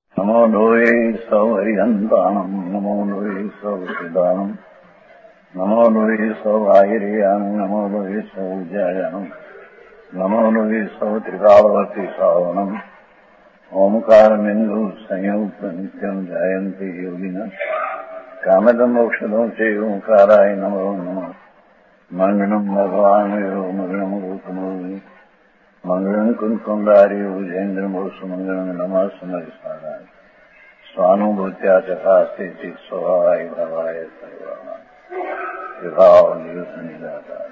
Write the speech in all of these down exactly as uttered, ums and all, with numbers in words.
નમો લોહે સૌ હરિહંતાણમ નમો લોહે સૌ સિદ્ધાણમ નમો લોહે સૌ આહિર્યાણમ નમો લોહે સૌ જયાણમ નમો લોહે સૌ ત્રિકાળવતી શ્રાવણમ ઓમકાર બિંદુ સંયુક્ત નિત્યમ જાયંતિ યોગિના કામદમ મોક્ષદો છે ઓંકારાય નમો નમઃ મંગળમ ભગવાન મંગળમ ગોતમોહિ મંગળમ કુંકુંડાર્યો જૈન્દ્રમોસુ મંગળમ નમઃ સમરિસ્મરાય સ્વાનુભૂત્યા ચકાસ્તે ચિત સ્વભાવાય ભાવાય સર્વાય વિભાવ નિયુત નિરાકાર.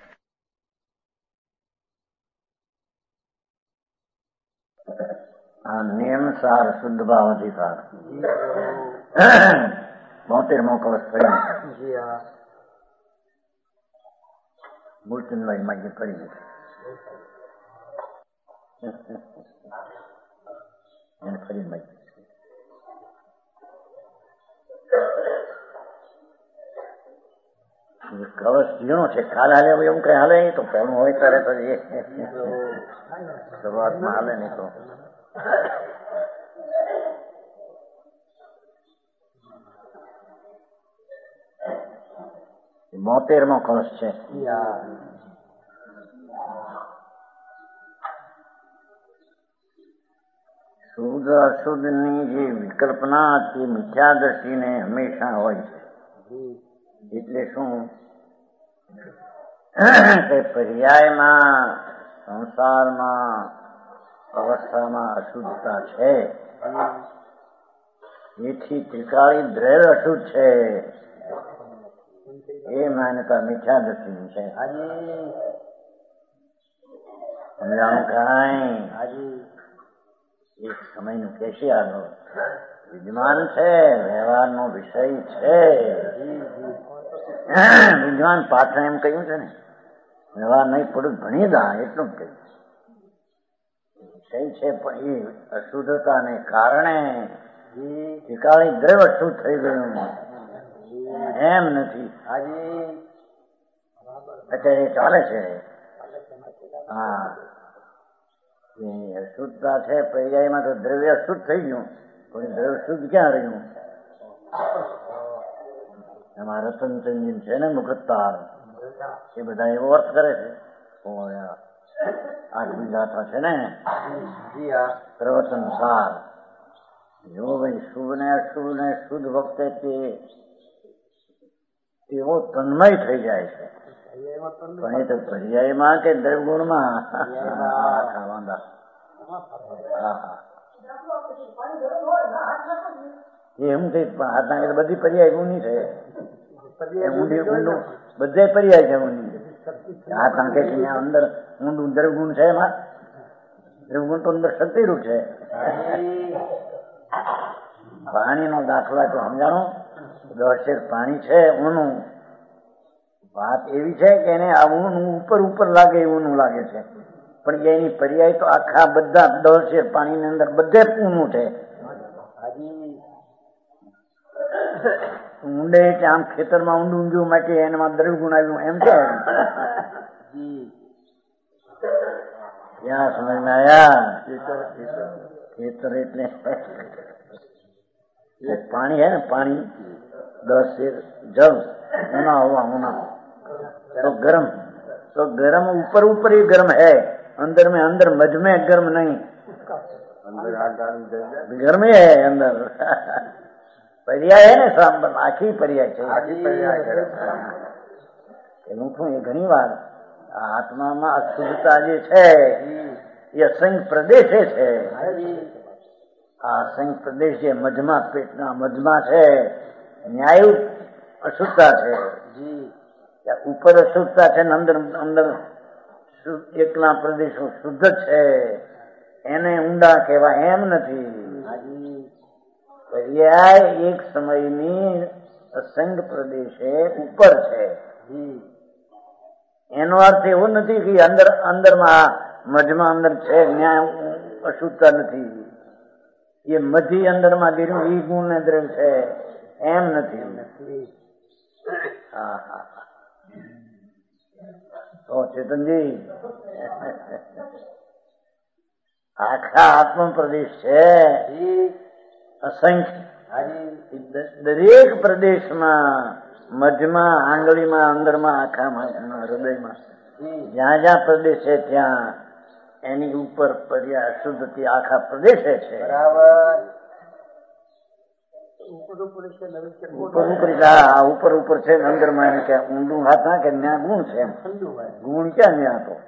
આ નિયમ સાર શુદ્ધ ભાવ અધિકાર બોતેર મો કવચ થયો. મૂળચંદભાઈ માન્ય કરી એને ફરી માગી કવચ ઝીણો છે. કાલ હાલે એવું કઈ હાલે નહીં તો પહેલું હોય ત્યારે તો શરૂઆતમાં હાલે નહીં તો બોતેર મો કવચ છે. શુદ્ધ અશુદ્ધ ની જે વિકલ્પના તે મિથ્યા દ્રષ્ટિને હંમેશા હોય છે. એટલે શું કે પર્યાયમાં સંસારમાં અવસ્થામાં અશુદ્ધતા છે, એથી ત્રિકાળી દ્રવ્ય અશુદ્ધ છે એ માન્યતા મિથ્યા દ્રષ્ટિની છે. સમજાણું કાંઈ એક સમયનું કેશિયાનો વિદ્યમાન છે, વ્યવહારનો વિષય છે. વિદ્વાન પાછળ એમ કહ્યું છે ને, વ્યવહાર નહીં પડું ભણી દા એટલું જ કહ્યું. વિષય છે પણ એ અશુદ્ધતાને કારણે ત્રિકાળી દ્રવ્ય અશુદ્ધ થઈ ગયું એમ નથી. અત્યારે ચાલે છે. હા, અશુદ્ધતા છે પર્યાયમાં તો દ્રવ્ય અશુદ્ધ થઈ ગયું, પણ દ્રવ્ય શુદ્ધ ક્યાં રહ્યું? એમાં રતનચંદન છે ને મુખતાર, એ બધા એવો અર્થ કરે છે. આઠમી ગાથા છે ને પ્રવચન સાર. જો ભાઈ શુભ ને અશુભ ને શુદ્ધ વખતે તે એવો તન્મય થઈ જાય છે, પણ એ તો પર્યાયમાં કે દ્રવગુણમાં એમ થઈ. પણ હાથના બધી પર્યાય ગુણી છે, ઊંડી ઊંડું બધે પર્યાય છે. ઊંડી હાથ આંખે અંદર ઊંડું દ્રવગુણ છે. એમાં દ્રવગુણ તો અંદર શક્તિરૂપ છે. પાણીનો દાખલા તો સમજાણો. દસ પાણી છે ઊનું, વાત એવી છે કે એને આ ઊનું ઉપર ઉપર લાગે એવું લાગે છે, પણ એની પર્યાય તો આખા બધા દસ શેર પાણીની અંદર બધે ઊનું છે. ઊંડે કે આમ ખેતરમાં ઊંડું ઊંડું માટે એનામાં દ્રવગુણ આવ્યું એમ છે. ક્યાં સમજમાં આવ્યા? ખેતર એટલે પાણી હે ને, પાણી દસ શેર જળ ऊना हुआ ऊना तो गर्म, तो गर्म ऊपर ऊपर ही गर्म है, अंदर में अंदर मझ में गर्म नहीं, गर्म ही है अंदर. पर्याय है ने साम आखी पर्याय છે. એનું શું એ ઘણી વાર આત્મામાં અશુદ્ધતા જે છે એ અસંખ્ય પ્રદેશે છે. આ અસંખ્ય પ્રદેશ જે મધમાં પેટના મધમાં છે, ન્યાય અશુદ્ધતા છે. ઉપર અશુદ્ધતા છે ને અંદર અંદર એકલા પ્રદેશો શુદ્ધ છે, એને ઊંડા કહેવાય એમ નથી. પર્યાય એક સમયની અસંખ્ય પ્રદેશે ઉપર છે. એનો અર્થ એવો નથી કે અંદર અંદરમાં મધમાં અંદર છે ત્યાં અશુદ્ધતા નથી. એ મધી અંદરમાં ગીર્યું એ ગુણ ને દ્રવ્ય છે એમ નથી. હા હા તો ચેતનજી આખા આત્મ પ્રદેશ છે અસંખ્ય દરેક પ્રદેશમાં મધ્યમાં આંગળીમાં અંદરમાં આખામાં હૃદયમાં જ્યાં જ્યાં પ્રદેશ છે ત્યાં એની ઉપર પર્યા અશુદ્ધથી આખા પ્રદેશે છે. ઉપર ઉપર ઉપર ઉપર છે અંદરમાં એને કે ઊંડું હાથ ના કે ત્યાં ગુણ છે એમ ગુણ ક્યાં ત્યાં તો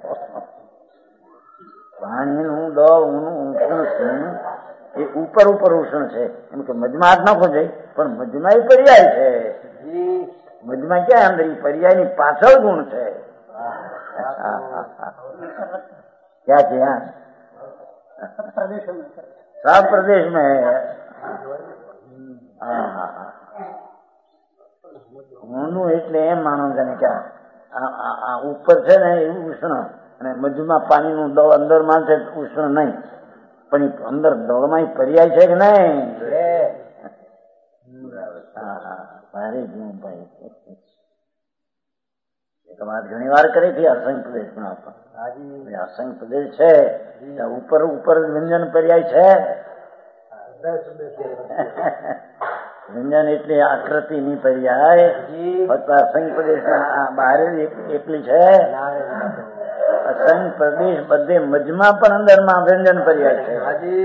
પાણીનું દળ ઊનું ઉષ્ણ એ ઉપર ઉપર ઉષ્ણ છે એમ કે મધમાં હાથ નાખો જાય પણ મધમાં એ પર્યાય છે. મધમાં ક્યાં અંદર એ પર્યાય ની પાછળ ગુણ છે. ક્યાં ક્યાં सब प्रदेश में है. ઊંડું એટલે એમ માનો છે કે આ ઉપર છે ને એ ઉષ્ણ અને મધ્યમાં પાણીનું દળ અંદર માં છે ઉષ્ણ નહીં પણ અંદર દળમાં પર્યાય છે કે નહીં? ભારે જીવું ભાઈ એક વાત ઘણી વાર કરી હતી અસંખ્ય પ્રદેશમાં અસંખ્ય પ્રદેશ છે ઉપર ઉપર વ્યંજન પર્યાય છે. વ્યંજન એટલે આકૃતિ ની પર્યાય ફક્ત અસંખ્ય પ્રદેશ બહાર એટલી છે. અસંખ્ય પ્રદેશ બધે મજમાં પણ અંદર માં વ્યંજન પર્યાય છે.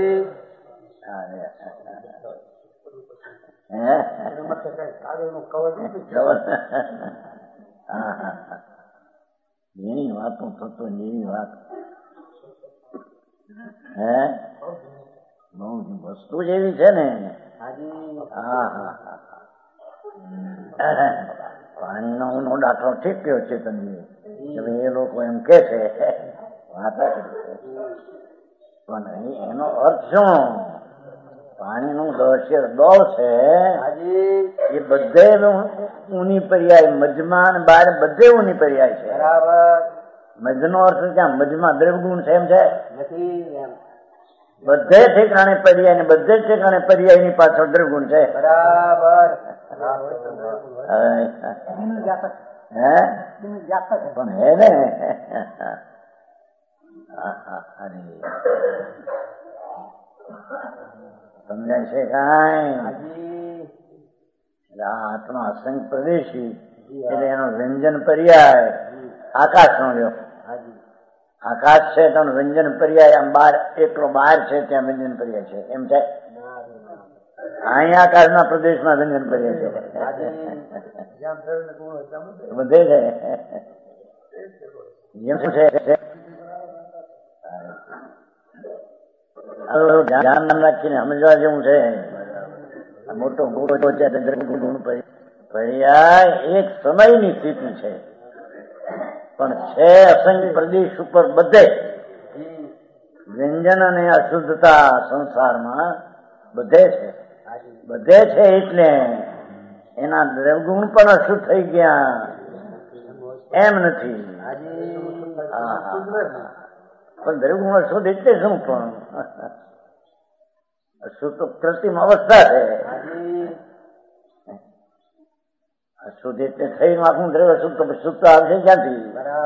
એની વાતો થતો એવી વાત હે બહુ વસ્તુ જ એવી છે ને. હા હા પાણીનો ઊનો દાખલો ઠીક કયો છે તમે એ લોકો એમ કે છે વાતા પણ એનો અર્થ શું? પાણીનું દળ દળ છે એ બધે ઊની પર્યાય મજમાં બાર બધે ઊની પર્યાય છે. મજનો અર્થ ક્યાં મજમાં દ્રવગુણ છે એમ છે બધે ઠેકાણે પર્યાય ને બધે ઠેકાણે પર્યાય ની પાછળ દ્રવગુણ છે. બરાબર પણ હે ને સમજાય છે કઈ? આત્મા અસંખ્ય પ્રદેશી એટલે એનો વ્યંજન પર્યાય આકાશ નો લ્યો. આકાશ છે તો વ્યંજન પર્યાય આમ બાર એકલો બહાર છે ત્યાં વ્યંજન પર્યાય છે એમ છે. અહીંયા આકાશ ના પ્રદેશમાં વ્યંજન પર્યાય છે બધે છે એમ શું છે? ધ્યાન રાખીને સમજવા જેવું છે. મોટો મોટો પર્યાય એક સમયની સ્થિતિ છે પણ છે અસંખ્ય પ્રદેશ ઉપર બધે વ્યંજન અને અશુદ્ધતા સંસારમાં બધે છે. બધે છે એટલે એના દ્રવગુણ પણ અશુદ્ધ થઈ ગયા એમ નથી. પણ દ્રવગુણ અશુદ્ધ એટલે શું? પણ અશુદ્ધ તો કૃત્રિમ અવસ્થા છે. અશુદ્ધ એટલે થઈને આખું દ્રવ્ય અશુદ્ધ તો શુદ્ધતા આવશે ક્યાંથી?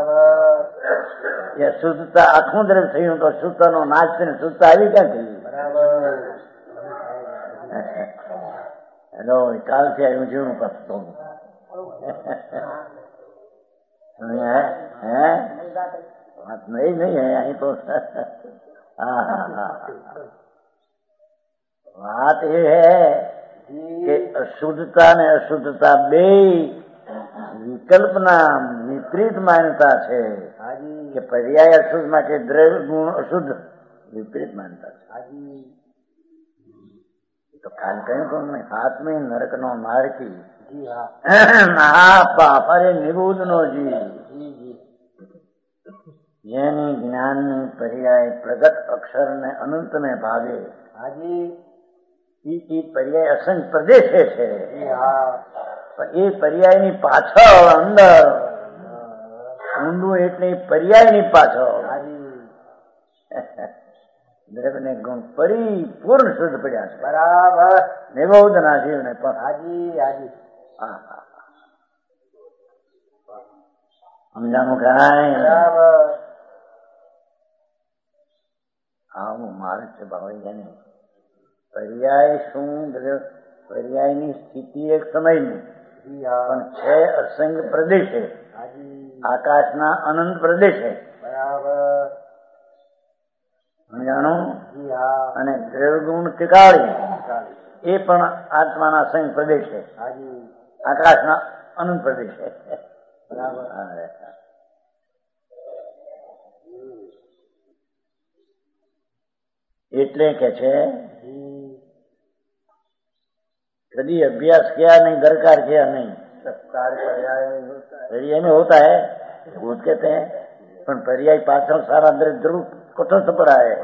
એ શુદ્ધતા આખું દ્રવ્ય થયું તો શુદ્ધતા નો નાશ થઈને શુદ્ધતા આવી ક્યાંથી? હેલો કાલથી આવ્યું જીવનું કરતો હે વાત નહીં નહીં અહીં તો હા હા હા વાત એ है કે અશુદ્ધતા ને અશુદ્ધતા બે વિકલ્પના વિપરીત માન્યતા છે કે પર્યાય અશુદ્ધ માં કે દ્રવ્ય ગુણ અશુદ્ધ વિપરીત માન્યતા છે. તો કાલ કહ્યું તો હાથ में નરક નો નારકી મહાપાપ અરે નિબુધ નો જી જેની જ્ઞાન ની પર્યાય પ્રગટ અક્ષર ને અનંત ને ભાગે એ પર્યાય અસંખ્ય પ્રદેશે છે. એ પર્યાય ની પાછળ અંદર ઊંડું એટલે પર્યાય ની પાછળ દ્રવ્ય ને ગુણ પરિપૂર્ણ શુદ્ધ પડ્યા છે. બરાબર નિબોધ ના જીવ ને પણ હાજી હાજી હા હા સમજાનું કાંઈ બરાબર આવું મારે છે ભાઈ એને પર્યાય શું? પર્યાયની સ્થિતિ એક સમયની પણ છે અસંગ પ્રદેશે, આકાશના અનંત પ્રદેશે. બરાબર જાણો. અને દ્રવ્યગુણ ટીકાળી એ પણ આત્માના અસંગ પ્રદેશે, આકાશના અનંત પ્રદેશે. બરાબર એટલે કે છે कभी अभ्यास किया नहीं, दरकार किया नहीं, पर्याय में होता है भूत कहते हैं, पर पर्याय पाचन सारा ध्रुव कठोर पड़ा है.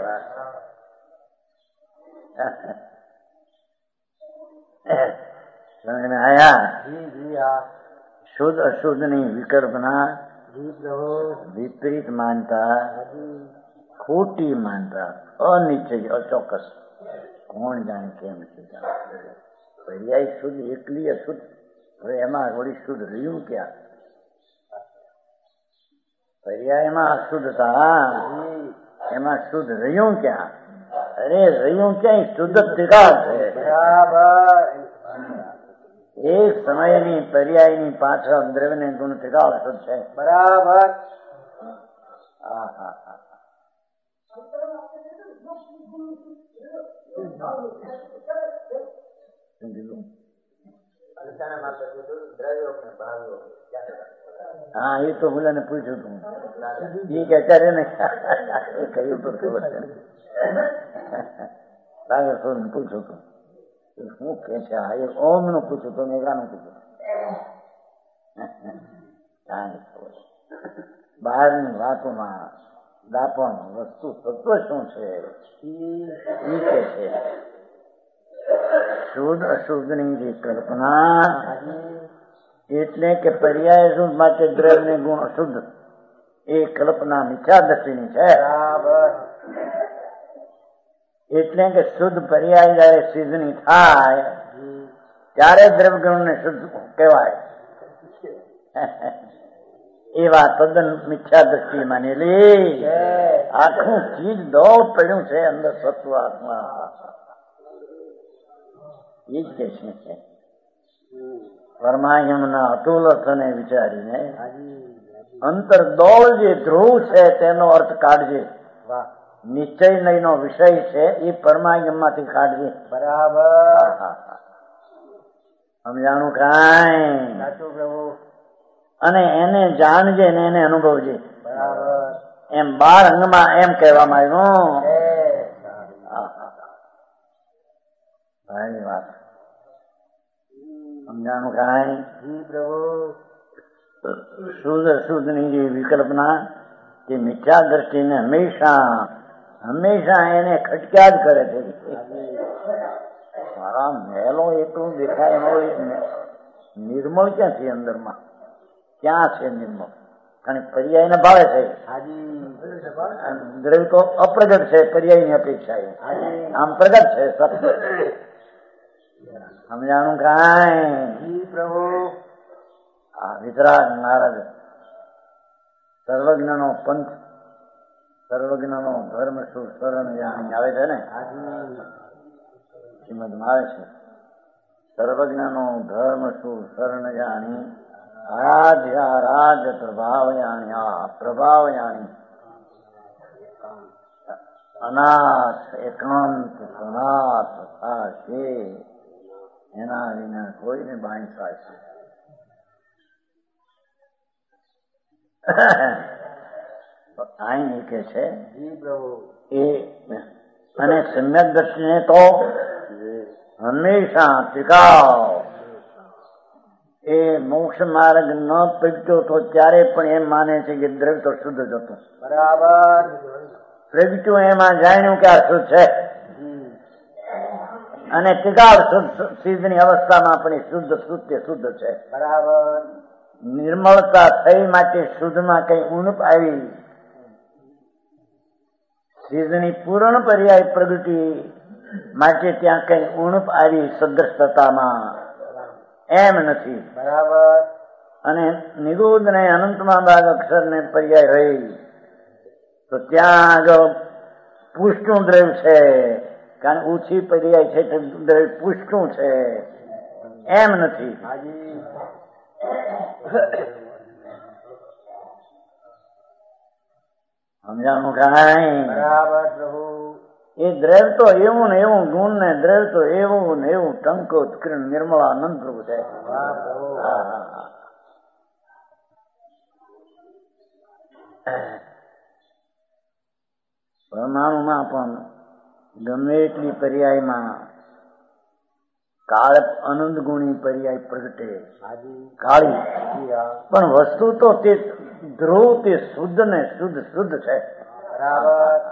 समझ में आया? जी जी हाँ. शुद्ध अशुद्ध नहीं विकल्पना विपरीत मानता, खोटी मानता, अनिश्चय अचोक्कस, કોણ જાણે કેમ છે. પર્યાય શુદ્ધ એકલી અશુદ્ધ, હવે એમાં વળી શુદ્ધ રહ્યું ક્યાં? પર્યાયમાં અશુદ્ધતા, એમાં શુદ્ધ રહ્યું ક્યાં? અરે રહ્યું ક્યાંય શુદ્ધ ત્રિકાળ છે. એક સમયની પર્યાયની પાછળ દ્રવ્ય ને ગુણ ત્રિકાળ શુદ્ધ છે. બરાબર. હા હા હા. હા એ તો બોલાને પૂછ્યું તું, એ કે અત્યારે ને કહ્યું તો ખબર છે. સાગર સોન પૂછ્યું તું શું કે છે? હા એ ઓમ નું પૂછ્યું તું, મેઘાનું પૂછ્યું. બહારની વાતોમાં દાપણ વસ્તુ તત્વ શું છે એ કે છે. શુદ્ધ અશુદ્ધ ની જે કલ્પના એટલે કે પર્યાય શુદ્ધ માટે દ્રવ્ય ને ગુણ અશુદ્ધ એ કલ્પના મિથ્યા દ્રષ્ટિની છે. એટલે કે શુદ્ધ પર્યાય જયારે સિદ્ધની થાય ત્યારે દ્રવ્ય ગુણ ને શુદ્ધ કહેવાય. એવા તદ્દન મિથ્યા દ્રષ્ટિ માનેલી આખું ચીજ દોડ પડ્યું છે અંદર સત્વ આત્મા. એ જ કે છે પરમાયમના અતુલ અર્થને વિચારીને અંતર દોડ જે ધ્રુવ છે તેનો અર્થ કાઢજે. નિશ્ચય નો વિષય છે એ પરમાયમ માંથી કાઢજે. બરાબર. સમજાણું કાંઈ? અને એને જાણજે ને એને અનુભવજે. બરાબર. એમ બાર અંગમાં એમ કહેવામાં આવ્યું. ભાઈ વાત સમજાણું કાંઈ? શુદ્ધ શુદ્ધ ની જે વિકલ્પના તે મિથ્યા દ્રષ્ટિને હંમેશા હંમેશા એને ખટક્યા જ કરે છે. મારા મહેલો એટલું દેખાય એમાં નિર્મળ ક્યાં છે? અંદરમાં ક્યાં છે નિર્મળ? કારણ પર્યાય ને ભાવે છે. દ્રવ્ય તો અપ્રગટ છે પર્યાય ની અપેક્ષા. આમ પ્રગટ છે સત્ય. સમજાણું કાંઈ? પ્રભુ આ વિતરાગ નારદ સર્વજ્ઞ નો પંથ, સર્વજ્ઞ નો ધર્મ શું શરણ જાણી આવે છે ને શ્રીમદમાં આવે છે. સર્વજ્ઞ નો ધર્મ શું શરણ જાણી આરાધ્યા રાજ પ્રભાવ જાણી આ પ્રભાવ જાણી અનાથ એકાંત સનાથ થશે એના વિના કોઈને બાંધ થશે. અહીં કે છે એ અને સમ્યક દ્રષ્ટિને તો હંમેશા ટીકાવ. એ મોક્ષ માર્ગ ન પ્રગટ્યો તો ત્યારે પણ એમ માને છે કે દ્રવ્ય તો શુદ્ધ જ હતું. બરાબર. પ્રગટ્યું એમાં જાણ્યું કે આ શુદ્ધ છે અને ટીકાવ સિદ્ધની અવસ્થામાં પણ શુદ્ધ શુદ્ધ શુદ્ધ છે. બરાબર. નિર્મળતા થઈ માટે શુદ્ધમાં કઈ ઉણપ આવી, સિદ્ધની પૂર્ણ પર્યાય પ્રગતિ માટે ત્યાં કઈ ઉણપ આવી સદ્રષ્ટતામાં એમ નથી. બરાબર. અને નિગોદ ને અનંતમાં બાદ અક્ષર ને પર્યાય રહી તો ત્યાં આગળ પુષ્ટનું દ્રવ્ય છે કારણ ઓછી પર્યાય છે એટલે પૂછતું છે એમ નથી. સમજાણું કાંઈ? બરાબર પ્રભુ. એ દ્રવ તો એવું ને એવું ગુણ ને દ્રવ તો એવું ને એવું ટંકો ઉત્કીર્ણ નિર્મળ આનંદ પ્રભુ છે. પરમાણુમાં પણ ગમે એટલી પર્યાયમાં કાળ અનંત ગુણી પર્યાય પ્રગટે કાળી, પણ વસ્તુ તો તે ધ્રુવ તે શુદ્ધ ને શુદ્ધ શુદ્ધ છે. બરાબર.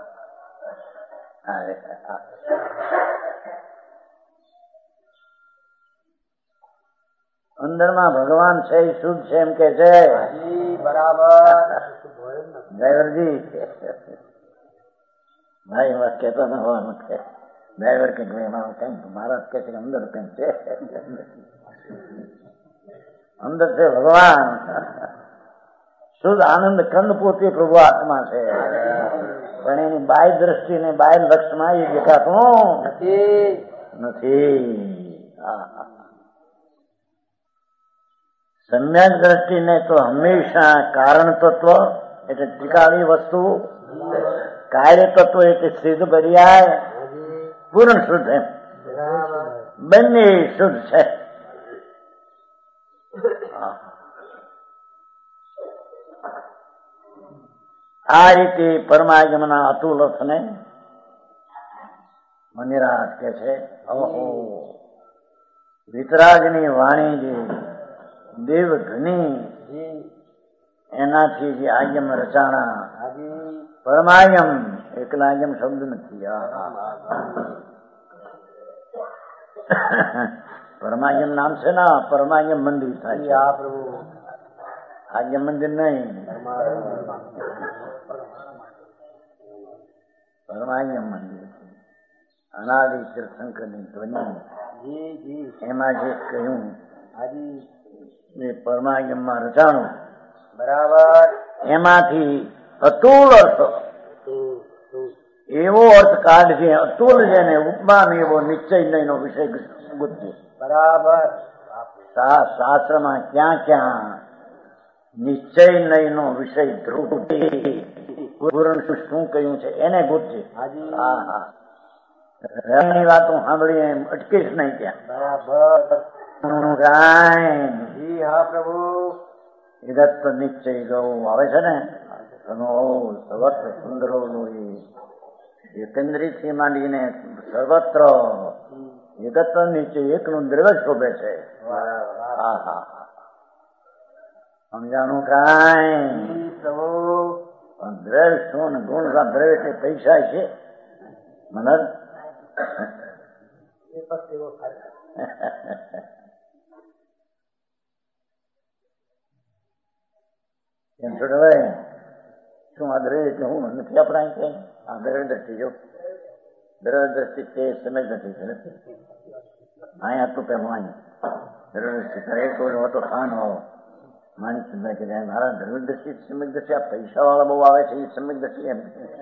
અંદરમાં ભગવાન છે એ શુદ્ધ છે એમ કે છે. બરાબર. ડ્રાઈવરજી ભાઈ વાત કેતો ન હોવાનું કે ડ્રાઈવર કે મહારાજ કે છે અંદર કઈ છે, અંદર છે ભગવાન શુદ્ધ આનંદ કંદ પોતે પ્રભુ આત્મા છે. પણ એની બાય દ્રષ્ટિ ને બાય લક્ષમાં એ દેખાતું નથી. સમ્યક દ્રષ્ટિને તો હંમેશા કારણ તત્વ એટલે ત્રિકાળી વસ્તુ, કાર્ય તત્વ એટલે સિદ્ધ પર્યાય, પૂર્ણ શુદ્ધ એમ બંને શુદ્ધ છે. આ રીતે પરમાગમના અતુલ અર્થને મનિરાજ કે છે. ઓહો, વિતરાગની વાણી જે દેવ ધની એનાથી જે આગમ રચાણા પરમાયમ, એકલા આગમ શબ્દ નથી. પરમાયમ નામ છે ને, પરમાયમ મંદિર થાય છે. આગમ મંદિર નહીં, પરમાયમ મંદિર. અનાદિ તીર્થંકરની ધ્વનિ એમાં જે કહ્યું એ પરમાગમમાં રચાણું. બરાબર. એમાંથી અતુલ અર્થ, એવો અર્થ કાઢશે અતુલ જેને ઉપમાન એવો નિશ્ચય નહીનો વિષય ગુજ્જે. બરાબર. શાસ્ત્રમાં ક્યાં ક્યાં નિશ્ચય નહીનો વિષય ધ્રુવ પૂરણ શું કહ્યું છે એને ગુજ્જે. હા હા, ની વાતો સાંભળીને અટકીશ નહીં ત્યાં. બરાબર. કાંઈ હા પ્રભુ. જગત નિશ્ચય ગૌ આવે છે ને, સર્વત્ર સુંદરો એકંદરી થી માંડીને સર્વત્ર જગત નિશ્ચય એકનું દ્રવ્ય શોભે છે. હા હા, સમજાણું કાંઈ? દ્રવ્ય શું ને ગુણ દ્રવ્ય એટલે પૈસા છે. મને એમ છોડવે શું આ દ્રવ્ય એટલે હું નથી આપણા કઈ આ દ્રવ્ય દ્રષ્ટિ જો દ્રવ્ય દ્રષ્ટિ તે સમજ નથી કરે. અહીંયા તો પેલું અહીંયા દ્રવ્ય દ્રષ્ટિ કરે તો તો ખાન હો માણિક ચંદ્ર કે જાય મારા દ્રવ્ય દ્રષ્ટિ સમજ દ્રષ્ટિ આ પૈસા વાળા બહુ આવે છે એ સમજ દ્રષ્ટિ એમ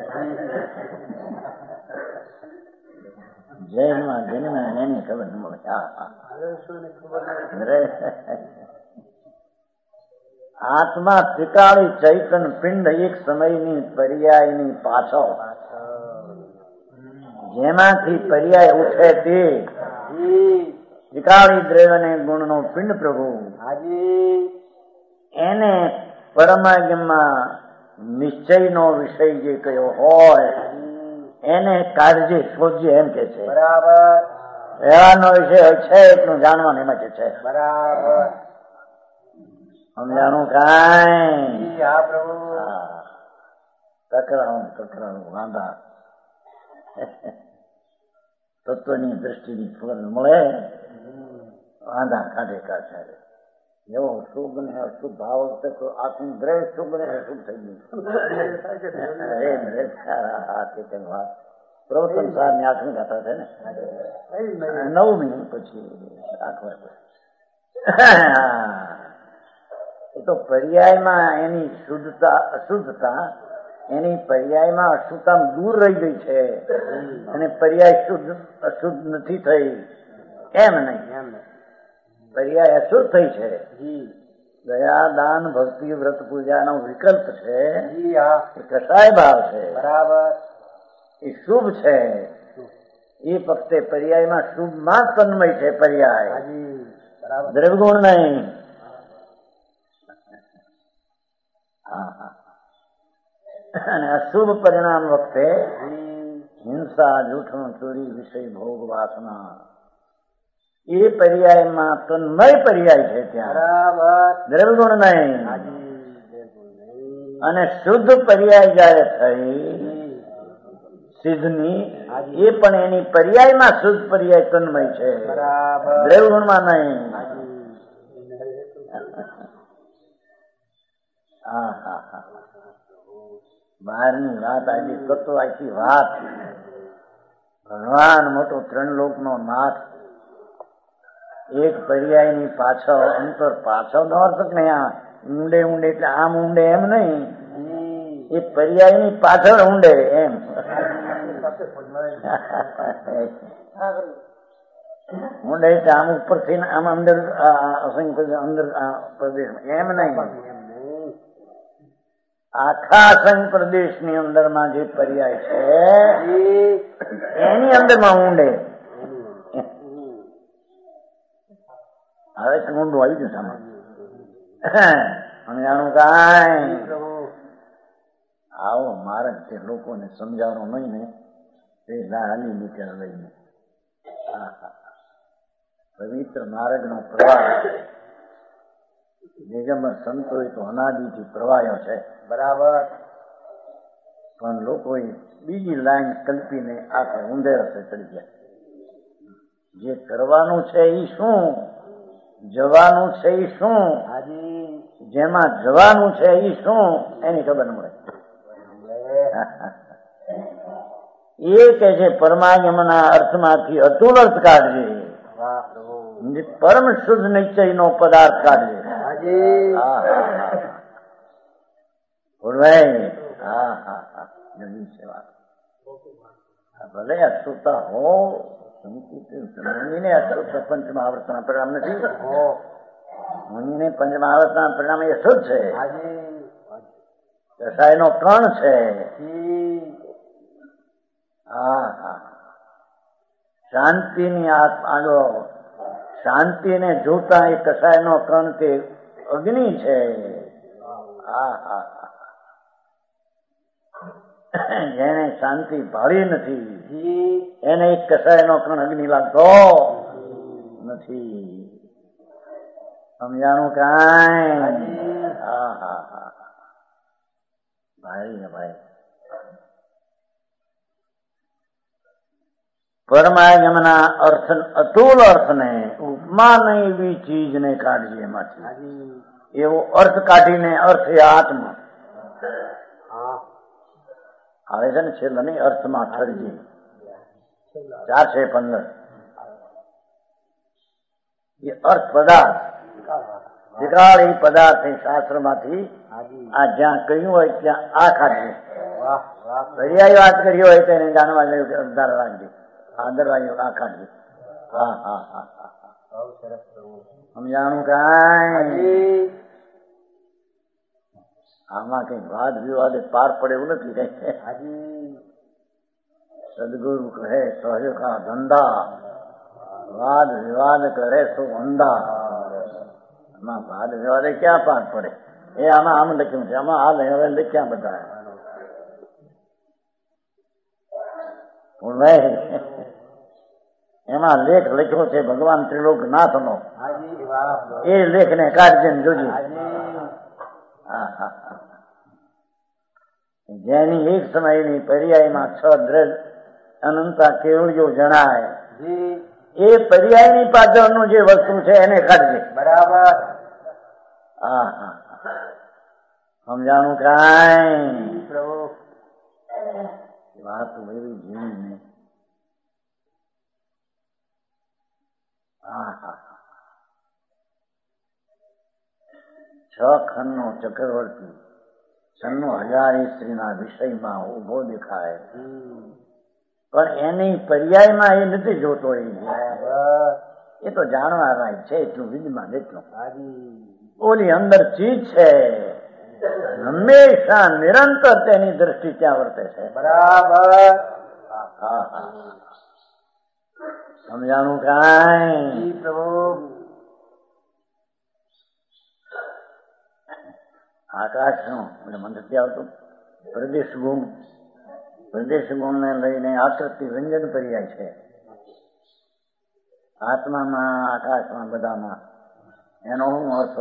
જૈનમાં જન્મ એની ખબર ન મળે. હા હા, આત્મા ત્રિકાળી ચૈતન પિંડ એક સમયની પર્યાયની પાછળ જેમાંથી પર્યાય ઉઠે તે ત્રિકાળી દ્રવ્ય ગુણનો પિંડ પ્રભુ એને પરમાગમમાં નિશ્ચયનો વિષય જે કયો હોય એને કાઢજે શોધજે એમ કે છે. બરાબર. વ્યવહારનો વિષય છે એટલું જાણવાનું એમાં જે છે. બરાબર. સમજાણું કાંઈ? હા પ્રભુ. ટકરાવું ટકરાવું વાંધા તત્વની દ્રષ્ટિની ખબર મળે વાંધા કાઢે કાઢે એવો શુભ ને અશુભ ભાવ હશે તો આખું દ્રવ્ય શુભ ને અશુભ થઈ ગયું. વાત પ્રવચન સાર ની આઠમી ગાતા છે ને નવમી પછી આઠમા એ તો પર્યાયમાં એની શુદ્ધતા અશુદ્ધતા એની પર્યાયમાં અશુદ્ધતા દૂર રહી ગઈ છે અને પર્યાય શુદ્ધ અશુદ્ધ નથી થઈ એમ નહીં, પર્યાય અશુદ્ધ થઈ છે. દયા દાન ભક્તિ વ્રત પૂજાનો વિકલ્પ છે, એ કસાય ભાવ છે, બરાબર, એ શુભ છે. એ ફક્તે પર્યાયમાં શુભમાં તન્મય છે. પર્યાય દ્રવગુણ નહીં. અને અશુભ પરિણામ વખતે હિંસા, જૂઠું, ચોરી, વિષય, ભોગ, વાસના, એ પર્યાયમાં તન્મય પર્યાય છે ત્યાં, દ્રવગુણ નહીં. અને શુદ્ધ પર્યાય જયારે થઈ સિદ્ધની, એ પણ એની પર્યાયમાં શુદ્ધ પર્યાય તન્મય છે, દ્રવગુણમાં નહીં. હા હા હા બહારની વાત આજે તત્વ આખી વાત. ભગવાન મોટો ત્રણ લોકનો નાથ, એક પર્યાયની પાછળ અંતર, પાછળ નો અર્થ નહીં આ ઊંડે ઊંડે એટલે આમ ઊંડે એમ નહીં, એ પર્યાયની પાછળ ઊંડે એમ. ઊંડે એટલે આમ ઉપરથી આમ અંદર અંદર પ્રદેશ એમ નહીં, આખા સંઘ પ્રદેશની અંદરમાં જે પર્યાય છે એની અંદરમાં ઊંડે. હવે ઊંડું આવી ગયું સામે સમજાણું કાંઈ. આવો માર્ગ તે લોકોને સમજાવવાનો નહીં ને તે હાલી નીકળ લઈને. પવિત્ર માર્ગનો પ્રવાહ નિગમર સંતોએ તો અનાદિથી પ્રવાહ્યો છે, બરાબર. પણ લોકોએ બીજી લાઈન કલ્પીને આખે ઊંધે રસ્તે ચડી ગયા. જે કરવાનું છે એ શું, જવાનું છે એ શું, જેમાં જવાનું છે એ શું એની ખબર ન મળે. એ કે છે પરમાગમના અર્થમાંથી અતુલ અર્થ કાઢજે, પરમ શુદ્ધ નિશ્ચય નો પદાર્થ કાઢજે. ભલે અશુદ્ધતા હો, મુનિને અશુદ્ધ પંચમહાવર્તના પરિણામ નથી, મુનિને પંચમહાવર્તના પરિણામ એ શુદ્ધ છે, કસાય નો કણ છે. હા હા શાંતિની આત્મા, શાંતિને જોતા એ કસાય નો કણ તે અગ્નિ છે. હા હા જેને શાંતિ ભાળી નથી એને એક કસાય નો કણ અગ્નિ લાગતો નથી. સમજાણું કાંઈ? હા હા હા ભાઈ ને ભાઈ. પરમાગમના અર્થ અતુલ અર્થને ઉપમા નહીં એવી ચીજને કાઢીએ એમાંથી. એવો અર્થ કાઢીને અર્થ એ આત્મા આવે છે ને છેલ્લા નહીં, અર્થમાં ઠરજી ચાર છે પંદર. એ અર્થ પદાર્થ વિકરાળ એ પદાર્થ એ શાસ્ત્ર માંથી આ જ્યાં કહ્યું હોય ત્યાં આ કાઢીએ. પર્યાય વાત કરી હોય તો એને જાણવા અવધાર રાખજે, આદરવાય આ કાઢજે. હા હા હા હા સમજાણું કાંઈ? આમાં કઈ વાદ વિવાદે પાર પડે એવું નથી કઈ. સદગુરુ કહે સહજ કા ધંધા, વાદ વિવાદ કરે તો અંધા. આમાં વાદ વિવાદે ક્યાં પાર પડે? એ આમાં આમ લખ્યું છે, આમાં હાલ હવે લખ્યા બધા. એમાં લેખ લખ્યો છે ભગવાન ત્રિલોકનાથ નો, એ લેખ ને કાઢજે ને જોજે. જેની એક સમયની પર્યાયમાં છ દ્રજ અનંતા કેવળીઓ જણાય, એ પર્યાયની પાછળનું જે વસ્તુ છે એને કાઢજે. બરાબર. હા હા સમજાણું કાંઈ? વાત એવી જીવી નહીં. હા હા છ ખંડ નો ચક્રવર્તી છન્નું હજાર સ્ત્રીના વિષયમાં ઉભો દેખાય, પણ એની પર્યાયમાં એ નથી જોતો. એ તો જાણવા લાયક છે એટલું વિદ્યમાન એટલું. ઓલી અંદર ચીજ છે, હંમેશા નિરંતર તેની દ્રષ્ટિ ત્યાં વર્તે છે. બરાબર. હા હા સમજાણું કાંઈ? પ્રભુ આકાશ નું એટલે મને નથી આવતું પ્રદેશ ગુણ. પ્રદેશ ગુણ ને લઈને આકૃતિ વ્યંજન પર્યાય છે. આત્મામાં આકાશમાં બધામાં એનો શું અર્થ?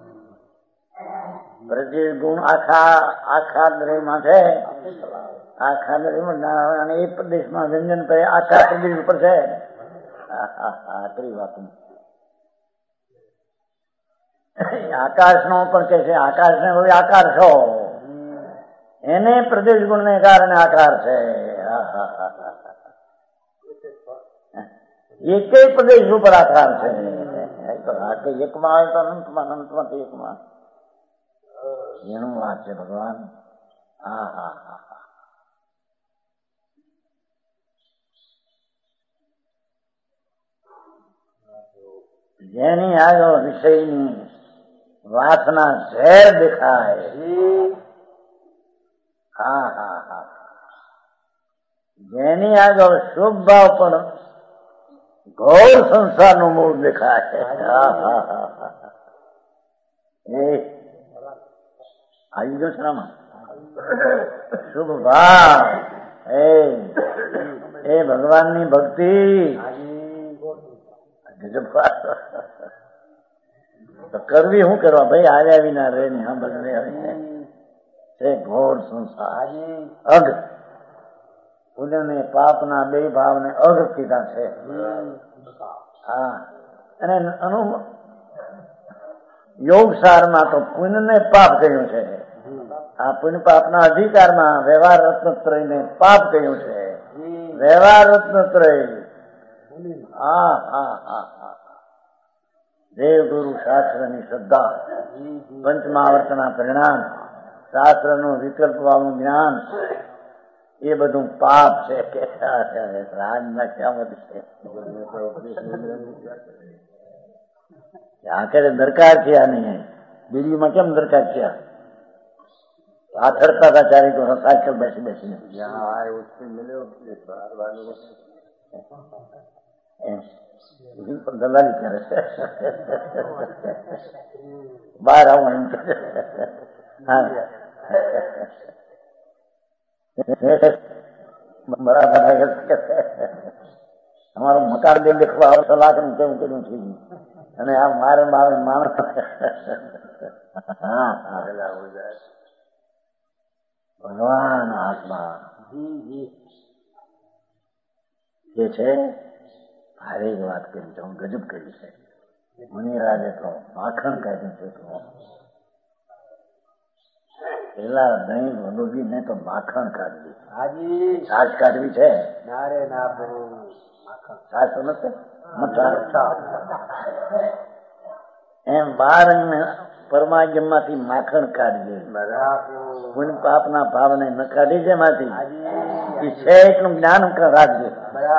પ્રદેશ ગુણ આખા આખા દ્રવ્યમાં છે, આખા દ્રવ્યમાં અને એ પ્રદેશમાં વ્યંજન પર્યાય આખા પ્રદેશ ઉપર છે. આકરી વાત આકાશ નો પણ કે છે, આકાશ ને હવે આકાર છો, એને પ્રદેશ ગુણ ને કારણે આકાર છે. એક પ્રદેશ ઉપર આકાર છે. એકમાં આવે તો અનંતમાં, અનંતમાં તો એકમાં. એનું વાત છે ભગવાન. હા હા હા હા જેની આગળ વિષયની વાસના ઝેર દેખાય. હા હા હા જેની આગળ શુભ ભાવ પણ ઘોર સંસારનું મૂળ દેખાય. હા હા હા એ આવી ગયો શ્રામાં શુભ ભાવ એ એ ભગવાનની ભક્તિ તો કરવી શું કરવા ભાઈ? આવ્યા વિના રે ને હમ છે ઘોર સંસાર. અઘ પુણ્ય ને પાપના બે ભાવને અઘ કીધા છે. હા અને અનુ યોગ સારમાં તો પુણ્ય ને પાપ કહ્યું છે. આ પુણ્ય પાપના અધિકારમાં વ્યવહાર રત્નત્રય ને પાપ કહ્યું છે. વ્યવહાર રત્નત્રય હા હા હા હા દેવ ગુરુ શાસ્ત્ર ની શ્રદ્ધા, પંચમાવર્તના પરિણામ, શાસ્ત્ર નું વિકલ્પ વાળું જ્ઞાન, એ બધું પાપ છે કે રાજના ક્યાં છે. આખરે દરકાર છે આ નહીં. દિલ્હીમાં કેમ દરકાર છે? પાછળતા હતા ચારે તો સાયકલ બેસી બેસીને દલાલી કરે છે. બહાર આવવાનું બરાબર. અમારું મકાન બે દેખવા આવે લાખ નું કેવું કેવું થઈ ગયું અને આ મારે મારે માણસ. ભગવાન આત્મા જે છે ભારે વાત કરી છે, હું ગજબ કરી છે. મુનિરાજે તો માખણ કાઢ્યું છે. તો પેલા દહીં વડોદી ને તો માખણ કાઢવી, છાશ કાઢવી છે. છાશ તો નથી એમ બાર પરમાગમ માંથી માખણ કાઢજે. પુણ્ય પાપ ના ભાવ ને ન કાઢી છે માંથી છે એટલું જ્ઞાન રાખજે.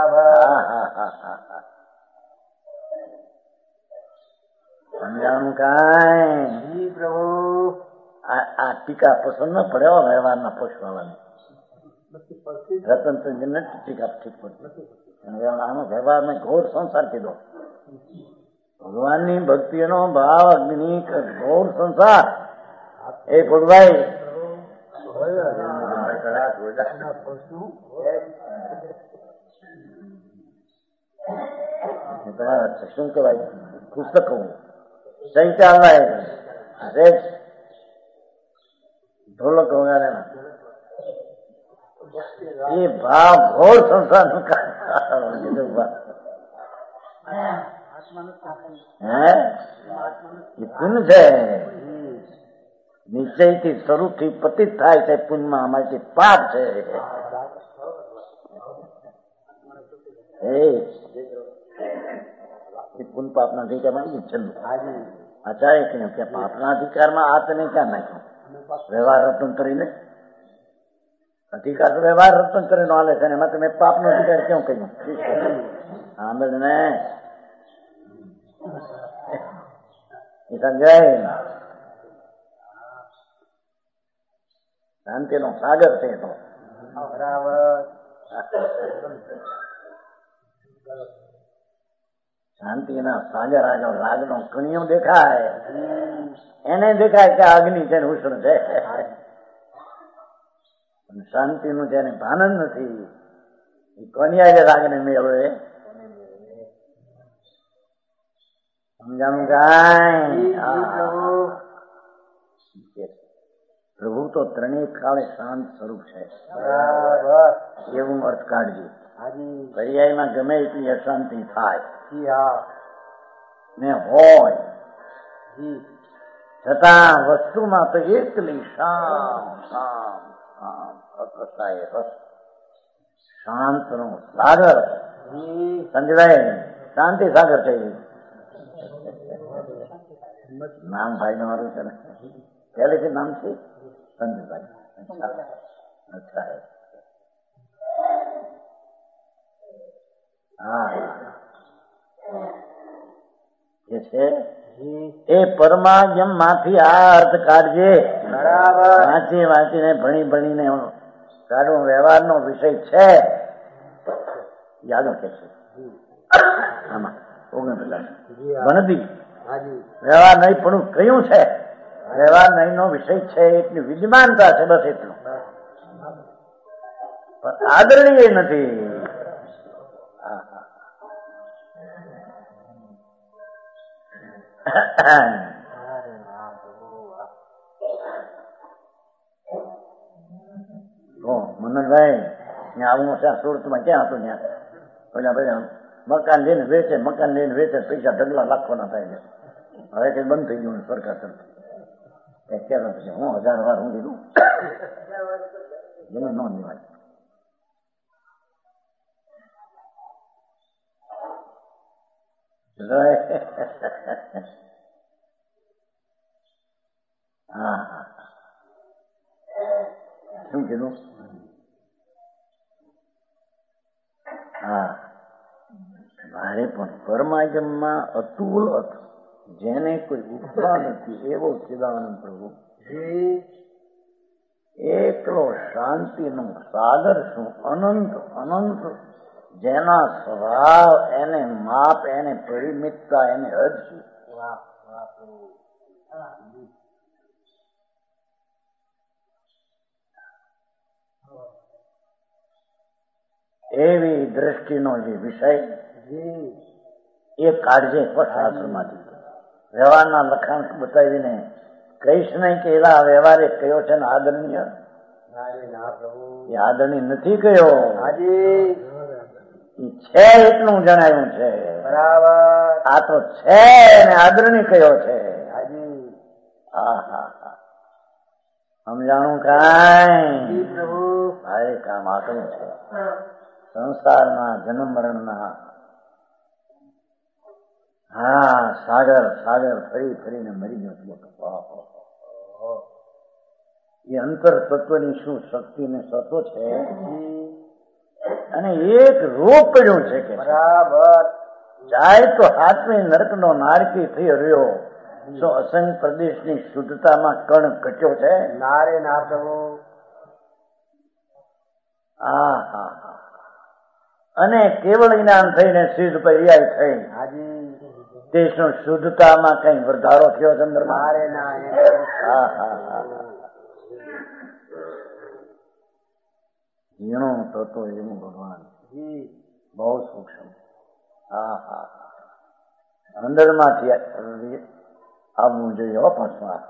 સમજાણું કાંઈ? પ્રભુ આ ટીકા પસંદ ન પડે વ્યવહારના પુષ્પવાળાને. રતનચંદ્ર ને ટીકા ઠીક પડતી. આનો વ્યવહાર ને ઘોર સંસાર કીધો. ભગવાનની ભક્તિનો ભાવ અગ્નિ ઘોર સંસાર. એ ફૂટભાઈ શું કેવાય પુસ્તકો ચૈત્યાલય ઢોલક વગાડેલા એ ભાવ ઘોર સંસાર નું હે પુણ્ય છે. નિશ્ચયથી સ્વરૂપથી પતિત થાય છે પુણ્યમાં, અમારી પાપ છે. એ પુણ્ય પાપના અધિકારમાં છેલ્લું આચાર્ય કહ્યું કે પાપના અધિકારમાં આ તને ક્યાં નાખ્યું? વ્યવહાર રત્ન કરીને અધિકાર તો વ્યવહાર રત્ન કરીને હાલે છે, એમાં તમે પાપનો અધિકાર કેમ કહ્યું? સાંભળ ને, એ સમજાય. શાંતિ નો સાગર છે તો બરાબર. શાંતિના સાગર આગળ રાગનો કણિયો દેખાય, એને દેખાય કે અગ્નિ છે, ઉષ્ણ છે. શાંતિનું જેને ભાન જ નથી, એ કણિયા જે રાગને મેળવે. સમજાણું કાંઈ? પ્રભુ તો ત્રણેય કાળે શાંત સ્વરૂપ છે, એવું અર્થ કાઢજો. પર્યાયમાં ગમે એટલી અશાંતિ થાય ને હોય, છતાં વસ્તુમાં તો એકલી શામ શામ શામ અકસાય રસ શાંત નો સાગર સમજાય. શાંતિ સાગર છે. નામ ભાઈ નું મારું છે ને, પહેલેથી નામ છે સંતભાઈ. અચ્છા, હા, જે છે એ પરમાગમ માંથી આ અર્થ કાઢજે. બરાબર. વાંચી વાંચીને ભણી ભણીને કાઢવું વ્યવહારનો વિષય છે. યાદ કે છે આમાં ઓગણપચાસ ગણતી વ્યવહાર નહીં પણ કયું છે? વ્યવહાર નહીં નો વિષય છે, એટલી વિદ્યમાનતા છે, બસ એટલું. પણ આદરણીય નથી. મનનભાઈ આવું છે સુરતમાં ક્યાં હતું? ત્યાં પેલા ભાઈ મકાન લઈને વેચે, મકાન લઈને વેચે, પૈસા ઢગલા લાખોના થાય છે. હવે કઈ બંધ થઈ ગયું સરકાર તરફ. ક્યાં પછી હું હજાર વાર હું કીધું એને ન લેવાય. હા હા, શું કીધું? હા, મારે પણ પરમાગમમાં અતુલ અર્થ, જેને કોઈ ઉપમા નથી એવો ચિદાનંદ પ્રભુ એકલો શાંતિનો સાગર શું અનંત અનંત, જેના સ્વભાવ, એને માપ, એને પરિમિતતા, એને હદ શું. એવી દ્રષ્ટિનો જે વિષય એ કાઢજે શાસ્ત્રમાંથી. વ્યવહારના લખાણ બતાવીને કહીશ નહીં કે એવા વ્યવહાર એ કયો છે ને આદરણીય, એ આદરણીય નથી કયો, છે એટલું જણાવ્યું છે. બરાબર. આ તો છે ને આદરણીય કયો છે. હા હા હા, સમજાણું કાંઈ? ભાઈ કામ આટલું છે. સંસારના જન્મ મરણના હા સાગર સાગર ફરી ફરીને મરી ગયો. એ અંતર તત્વની શું શક્તિ ને સત્વ છે, અને એક રોગ પડ્યું છે કે બરાબર જાય તો હાથમી નરકનો નારકી થઈ રહ્યો. શું અસંગ પ્રદેશની શુદ્ધતામાં કણ ઘટ્યો છે? નારે ના પ્રભુ. હા હા હા, અને કેવળ જ્ઞાન થઈને સિદ્ધ પર્યાય થઈ. દેશનું શુદ્ધતામાં કઈ વધારો થયો ચંદ્રમાં? હા હા હા, ઝીણો થતો એવું ભગવાન બહુ સૂક્ષ્મ. હા હા, અંદરમાંથી આવવું જોઈએ પાછું.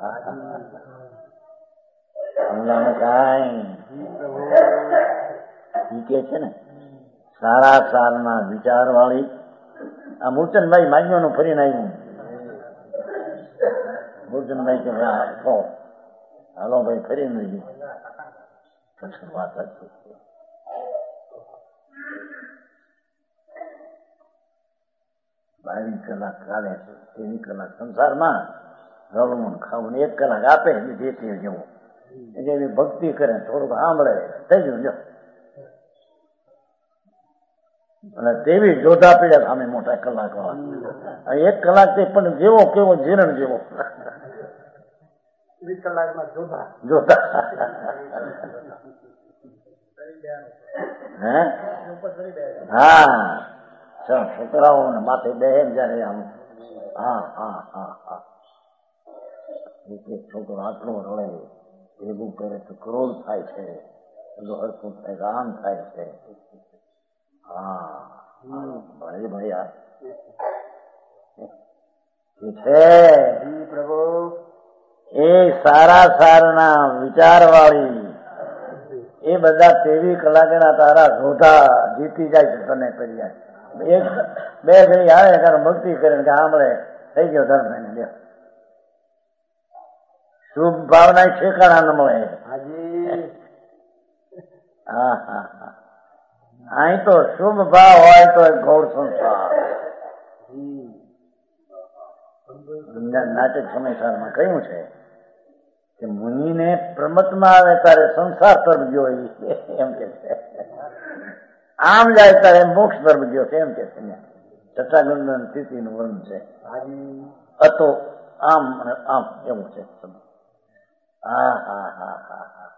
કઈ કે છે ને સારા સારના વિચાર વાળી આ મૂર્ચનભાઈ માગ્યાનું ફરીને આવ્યું. મૂર્ચનભાઈ કે હાલો ભાઈ ફરીને રહ્યું. પછી વાત હતી બાવીસ કલાક કાલે છે, ત્રેવીસ કલાક સંસારમાં રળવું ખાવું એક કલાક આપે જેથી જવું જેવી ભક્તિ કરે થોડુંક સાંભળે થઈ ગયું જો. અને તેવી જોધા પીડ્યા સામે મોટા કલાક એક કલાક તે પણ જેવો કેવો જીરણ જેવો કલાકમાં જોધા જોધા હે હા છોકરાઓ માથે બે જયારે આમ હા હા હા હા એક એક છોકરો આટલો રડે ભેગું કરે તો ક્રોધ થાય છે, બધું હરખું થાય આમ થાય છે. હા ભાઈ ભાઈ આ છે પ્રભુ એ સારા સારના વિચાર વાળી એ બધા તેવી કલાકના તારા જોધા જીતી જાય છે તને કરી જાય. એક બે ઘડી આવે કારણ ભક્તિ કરીને કે સાંભળે થઈ ગયો ધર્મ એને લે શુભ ભાવના ઠેકાણા ન મળે. હા હા હા અહીં તો શુભ ભાવ હોય તો ગૌર સંસાર. નાટક સમયસારમાં કહ્યું છે કે મુનિને પ્રમતમાં આવે ત્યારે સંસાર તરફ ગયો એમ કે છે, આમ જાય ત્યારે મોક્ષ તરફ ગયો છે એમ કે છે. ચટાગંડ સ્થિતિનું વર્ણન છે. હતો આમ આમ એવું છે. હા હા હા હા હા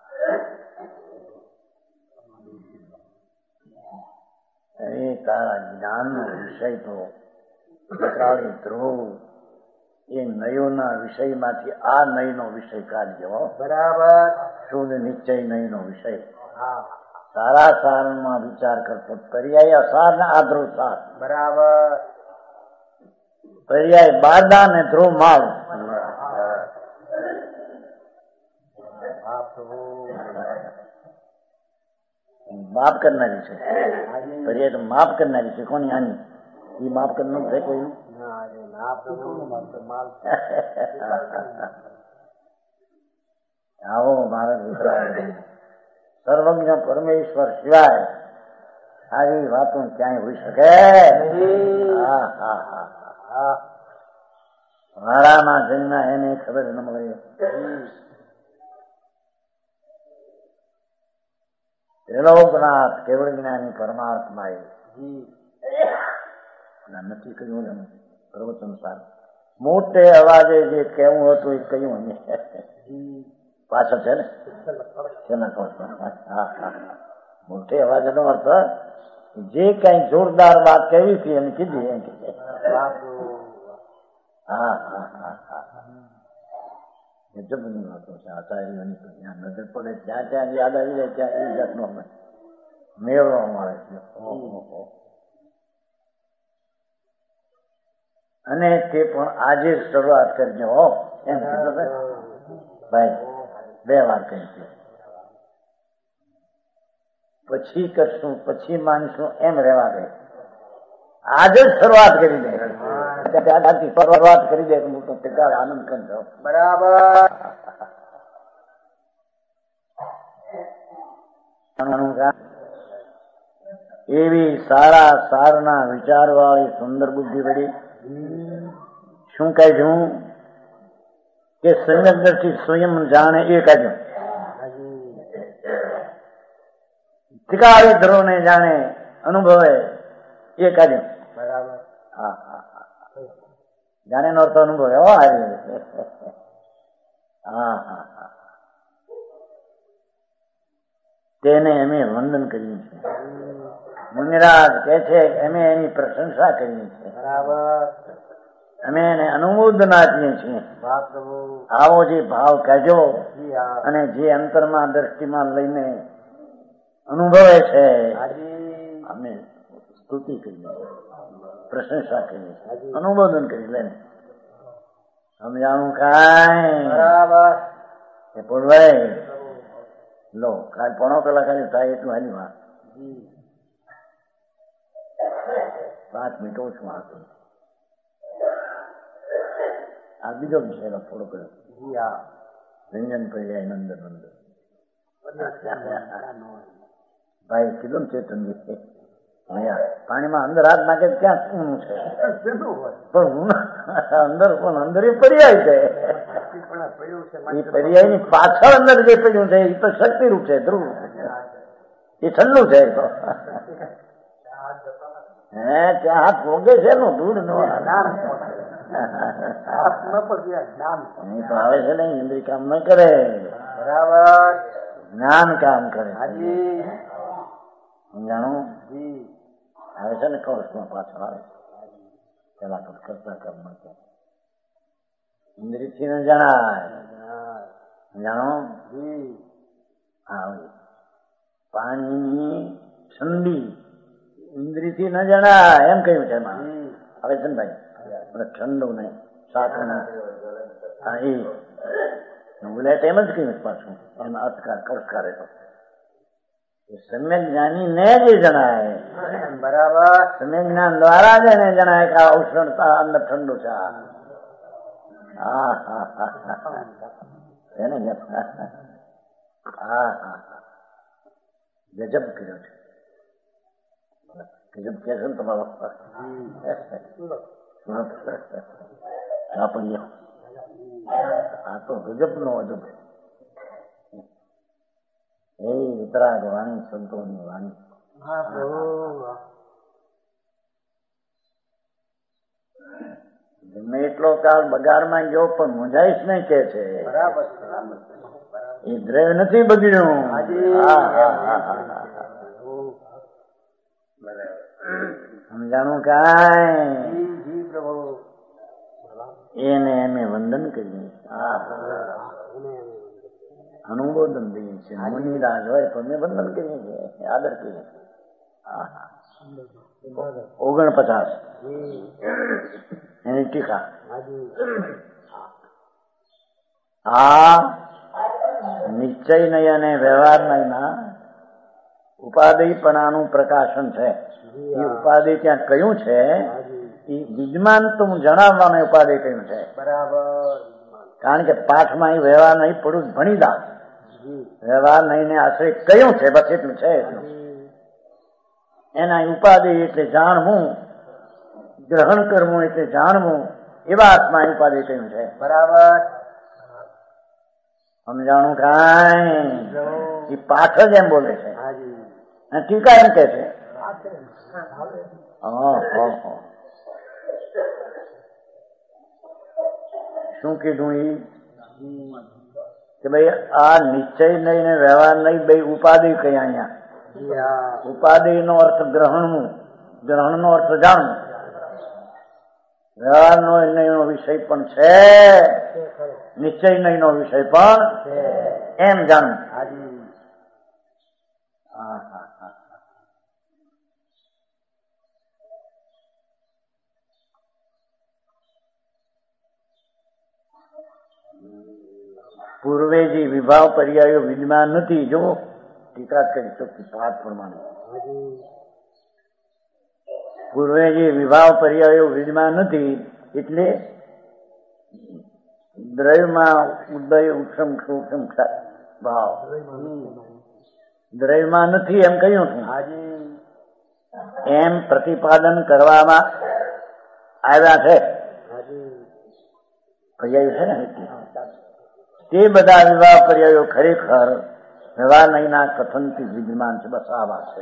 એ તારા જ્ઞાનનો વિષય તો વિકરાળી ધ્રુવ એ નયોના વિષયમાંથી આ નયનો વિષય કાઢ્યો. બરાબર. શુદ્ધ નિશ્ચય નયનો વિષય. સારા સારમાં વિચાર કરતો પર્યાય અસાર ને આ ધ્રુવ સાર. બરાબર. પર્યાય બાદા ને ધ્રુવ માલ. માફ કરનારી છે પર્યાય તો માફ કરનારી છે. કોની આની એ માફ કરનાર છે કોઈ આવો ભારત ગુજરાત સર્વજ્ઞ પરમેશ્વર સિવાય આવી વાતો ક્યાંય હોઈ શકે? હા હા હા વાળામાં જન્મ્યા એને ખબર ન મળે. ત્રિલોકનાથ કેવળ જ્ઞાની પરમાત્મા એ નથી કહ્યું પ્રવચન સારું મોટે અવાજે જે કેવું હતું એ કહ્યું અમે પાછળ છે ને શેના કહો મોટે અવાજ નો અર્થ જે કઈ જોરદાર વાત કેવી હતી એમ કીધી એમ કે હા હા હા હા ગજબની વાતો છે. આચાર્યોની જ્યાં નજર પડે ત્યાં ત્યાં યાદ આવી જાય ત્યાં એ જાતનો મેળવો મળે છે. અને તે પણ આજે શરૂઆત કરજો એમ કીધું ભાઈ બે વાર કહી છે પછી કરશું પછી માનશું એમ રહેવા દે. આજે જ શરૂઆત કરી દે શરૂઆત કરી દે હું તો પિતા આનંદ કરજો. બરાબર. એવી સારા સારના વિચાર વાળી સુંદર બુદ્ધિ વળી શું કહેજું કે સંયમ દ્રષ્ટિ સ્વયં જાણે એ કહેજું. ત્રિકાળી ધ્રુવને જાણે અનુભવે એ કહેજું. બરાબર. હા હા હા જાણે નો અર્થ અનુભવે હો હારી. હા હા હા તેને અમે વંદન કર્યું છે. મુનિરાજ કે છે અમે એની પ્રશંસા કરીએ છીએ. બરાબર. અમે એને અનુમોદન આપીએ છીએ. આવો જે ભાવ કહેજો અને જે અંતરમાં દ્રષ્ટિમાં લઈને અનુભવે છે અમે સ્તુતિ કરીએ પ્રશંસા કરીએ અનુમોદન કરી લઈને સમજાણું કાંઈ. બરાબર. એ પૂર્વાય લો કાલ પોણો કલાક ખાલી થાય એટલું હાલી વાત પાંચ મિનિટ ઓછું હતું. આ બીજો વિષય થોડો કર્યો રંજન પર્યાય નંદર નંદર ભાઈ કીધું ને ચેતનજી પાણીમાં અંદર હાથ નાખે ક્યાં ઊનું છે પણ અંદર પણ અંદર એ પર્યાય છે. એ પર્યાયની પાછળ અંદર જે પડ્યું છે એ તો શક્તિરૂપ છે, ધ્રુવ એ ઠંડુ છે. તો હે ત્યાં હાથ ભોગે છે નું દૂર નો નહીં તો આવે છે ને ઇન્દ્રિય કામ ન કરે, બરાબર જ્ઞાન કામ કરે. જાણું આવે છે ને કૌશમાં પાછળ આવે પેલા કરતા કર્મ ઇન્દ્રિય થી ન જણાય. જાણો પાણીની ઠંડી ઇન્દ્રિય થી ન જણાય એમ કહ્યું છે એમાં આવે છે ને ભાઈ. ઠંડુ નહીં સાકું નહીં એ બોલે એમ જ કહ્યું પાછું એમાં અર્થકાર કરસ્કાર હતો. સમ્યક જ્ઞાની ને જ જણાય, બરાબર સમ્યક જ્ઞાન દ્વારા જ એને જણાય કે આ ઉષ્ણતા અંદર ઠંડુ છે. હા હા હા એને હા હા ગજબ કર્યો છે, ગજબ કે છે ને તમારો આ તો ગજબ નો અજબ એ વિતરાગ વાણી સંતોની વાણી. ગમે એટલો કાળ બગાડમાં ગયો પણ મુંજાઈશ નહીં કે છે. બરાબર એ દ્રવ્ય નથી બગડ્યું. સમજાણું કાંઈ એને અમે વંદન કરીએ, અનુમોદન દઈએ છીએ. મુનિરાજ હોય તો અમે વંદન કરીએ છીએ, આદર કરીએ છીએ. ઓગણપચાસ એની ટીકા. આ નિશ્ચય નહીં અને વ્યવહાર નહીં ઉપાધિપણાનું પ્રકાશન છે. એ ઉપાધિ ત્યાં કયું છે એ વિદ્યમાન તો હું જણાવવાનું ઉપાધિ કયું છે. બરાબર કારણ કે પાઠમાં એ વ્યવહાર નહીં પડું ભણી દા. વ્યવહાર નહીં ને આશ્રય કયું છે બસ એટલું છે. એના ઉપાધિ એટલે જાણવું, ગ્રહણ કરવું એટલે જાણવું, એવા આત્મા ઉપાધિ કયું છે. બરાબર સમજાણું કાંઈ એ પાઠ જ એમ બોલે છે. ટીકા એમ કે છે શું કીધું એ કે ભાઈ આ નિશ્ચય નહીં ને વ્યવહાર નહીં બે ઉપાધિ કઈ અહીંયા. ઉપાધિ નો અર્થ ગ્રહણનું, ગ્રહણ નો અર્થ જાણવું, વ્યવહાર નો એનો વિષય પણ છે, નિશ્ચય નહીં નો વિષય પણ એમ જાણવું. હા હા હા પૂર્વે જે વિભાવ પર્યાયો વિદ્યમાન નથી. જો ટીકા કરી શકતી પાઠ પ્રમાણે પૂર્વે જે વિભાવ પર્યાયો વિદ્યમાન નથી એટલે દ્રવ્યમાં ઉદય ઉક્ષમ સૂક્ષ્મ ભાવ દ્રવ્યમાં નથી એમ કહ્યું છું. એમ પ્રતિપાદન કરવામાં આવ્યા છે. પર્યાયો છે ને તે બધા વિવાહ પર્યાયો ખરેખર વ્યવહાર નહીંના કથનથી વિદ્યમાન છે. બસ આ વાત છે,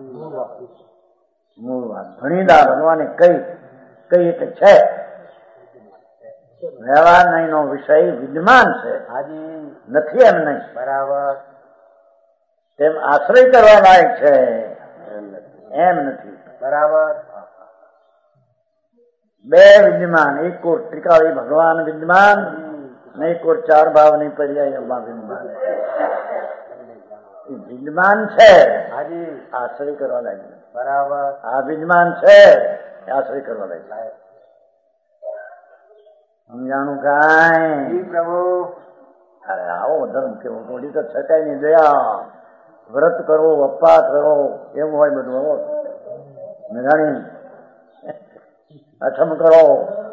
મૂળ વાત. ઘણીવાર ભગવાને કઈ કઈ એટલે છે વ્યવહાર નહીં નો વિષય વિદ્યમાન છે, નથી એમ નહીં. બરાબર તેમ આશ્રય કરવા લાયક છે એમ નથી. બરાબર બે વિદ્યમાન, એક કોર ત્રિકાળી ભગવાન વિદ્યમાન, નહીં કોર ચાર ભાવની પર્યાયમાં વિદ્યમાન વિદ્યમાન છે. આશ્રય કરવા લાગ્યું. બરાબર આ વિદ્યમાન છે, આશ્રય કરવા લાગ્યું. સમજાણું કાંઈ પ્રભુ? અરે આવો ધર્મ કેવો થોડી તો છકાય ની દયા. વ્રત કરો, અપવાસ કરો, એવું હોય બધું. આવો મેઘાણી અઠમ કરો,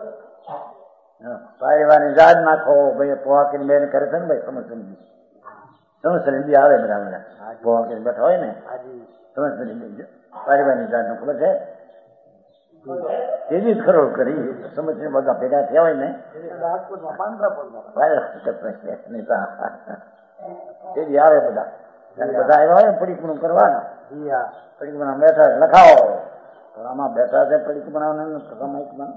પાડવાની જાત નાખો. ભાઈ પોવા કરીને બેન કરે છે ને ભાઈ સમજ સમજ આવે બધા બધા પોવા કરીને બેઠા હોય ને સમજ પાડવાની જાત નું ખબર છે. તેજી જ ખરોળ કરી સમજ બધા ભેગા થયા હોય ને તેજી આવે બધા બધા આવ્યા હોય પડીકું કરવાના પડીકું બેઠા લખાવો આમાં બેઠા છે પડીકું બનાવવાના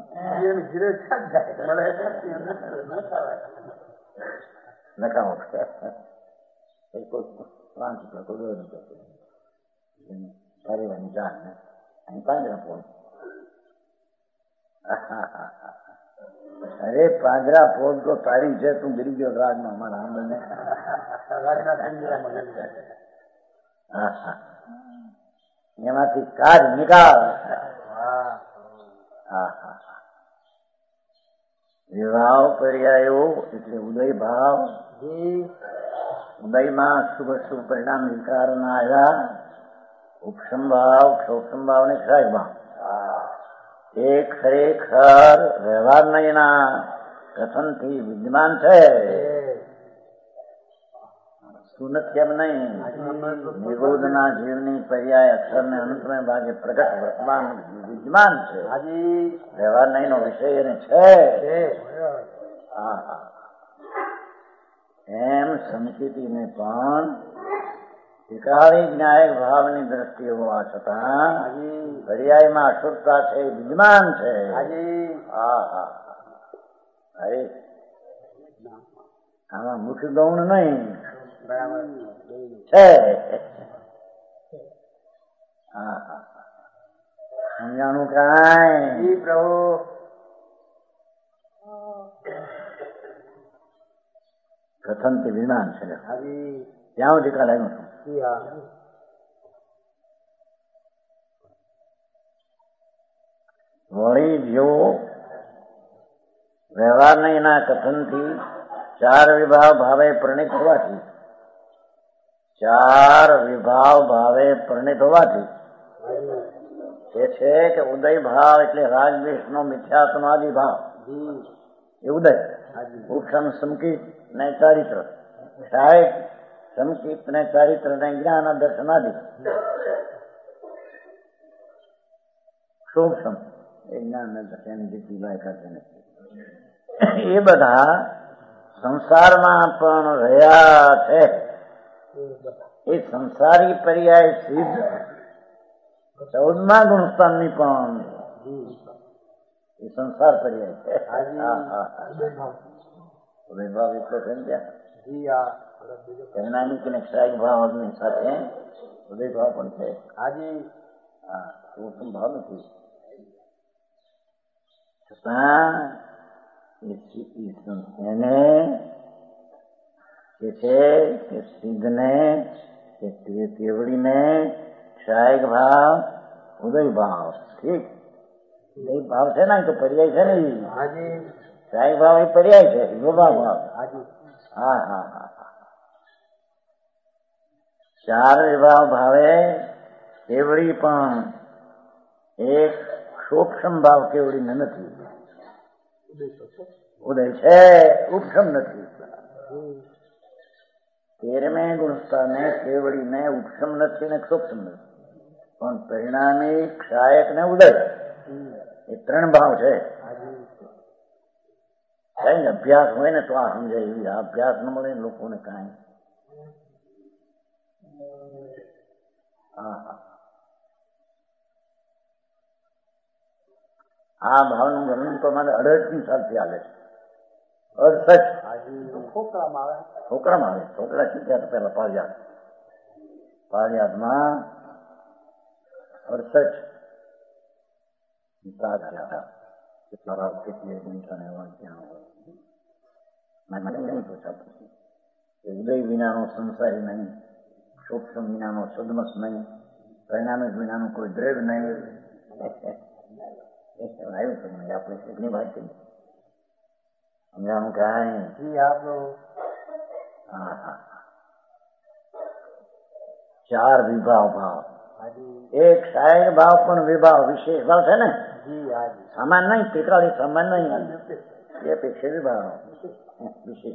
લખાવો પાંચ પરિવાની જાણ ને અહીં પાંજરા પોળ અરે પાંજરા પોળ તો તારી છે તું ગીરી ગયો રાજમાં અમારા આંબને એમાંથી કાઢ નિકાલ વિવાહ પર્યાયો એટલે ઉદય ભાવ ઉદયમાં શુભ શુભ પરિણામ વિકાર ના આવ્યા ઉપસમ ભાવ ક્ષોક્ષમ ભાવ ને ક્ષય ભાવ એ ખરેખર વ્યવહાર નયના કથનથી વિદ્યમાન છે શું નથી એમ નહીં નિરોધના જીવની પર્યાય અક્ષર ને અંતમે ભાગે પ્રગટ વર્તમાન વિદ્યમાન છે વ્યવહાર નય નો વિષય એને છે એમ સમકીતીને પણ એકાળી જ્ઞાયક ભાવની દ્રષ્ટિએ હોવા છતાં પર્યાયમાં અશુદ્ધતા છે વિદ્યમાન છે આમાં મુખ્ય ગૌણ નહીં છે સમજાણું કાંઈ પ્રભુ કથન થી વિજ્ઞાન છે ત્યાં સુધી કાલ આવ્યું છું વળી જો વ્યવહાર એના કથનથી ચાર વિભાવ ભાવે પ્રણિત હોવાથી ચાર વિભાવ ભાવે પ્રણિત હોવાથી એ છે કે ઉદય ભાવ એટલે રાગદ્વેષ નો મિથ્યાત્માદિ ભાવ એ ઉદય ઉપસમ સંકિત ને ચારિત્ર સહાયક સંકિત ને ચારિત્ર ને જ્ઞાન દર્શનાદિ સૂક્ષ્મ એ જ્ઞાન ને દર્શન જેટલી લાયકાત નથી એ બધા સંસારમાં પણ રહ્યા છે એ સંસારી પર્યાય સિદ્ધ ચૌદમા ગુણસ્થાનની પણ એ સંસાર પર્યાય છે વૈભાવ એટલો છે ને ત્યાં પરિણામિક અને ક્ષાયિક ભાવની સાથે ઉદય ભાવ પણ છે હાજી હા સૂક્ષ્મ ભાવ નથી છતાં એને કે છે કે સિદ્ધને કે કેવડીને ક્ષાયિક ભાવ ઉદય ભાવ ઠીક ઉદય ભાવ છે ને તો પર્યાય છે ને ક્ષાયિક ભાવ એ પર્યાય છે વિભાવ ભાવ હા હા હા ચાર વિભાવ ભાવે કેવડી પણ એક સૂક્ષ્મ ભાવ કેવડીને નથી ઉદય છે ઉપસમ નથી તેરમે ગુણસ્થાને કેવડીને ઉપસમ નથી ને સૂક્ષ્મ નથી પણ પરિણામી ક્ષાયક ને ઉદય એ ત્રણ ભાવ છે કઈ અભ્યાસ હોય ને તો આ સમજાય એવી અભ્યાસ ન મળે લોકોને કાંઈ આ ભાવનું વર્ણન તો મારે અડસઠમી સાલથી હાલે છે અડસઠ છોકરામાં આવે છોકરામાં આવે છોકરા શીખ્યા પેલા પાળિયાદ પાળિયાદમાં અડસઠ કેટલી ઉદય વિનાનો સંસારી નહીં સૂક્ષ્મ વિનાનો સદમસ નહીં પરિણામિક વિનાનું કોઈ દ્રવ્ય નહીં આવ્યું તમને આપણે કેટલી વાત કરી સમજાનું કાંઈ આપણું હા હા ચાર વિભાવ ભાવ એક શાયર ભાવ પણ વિભાવ વિશેષ ભાવ છે ને સામાન નહીં પિતરાળી સામાન નહીં એ અપેક્ષા વિભાવ વિશેષ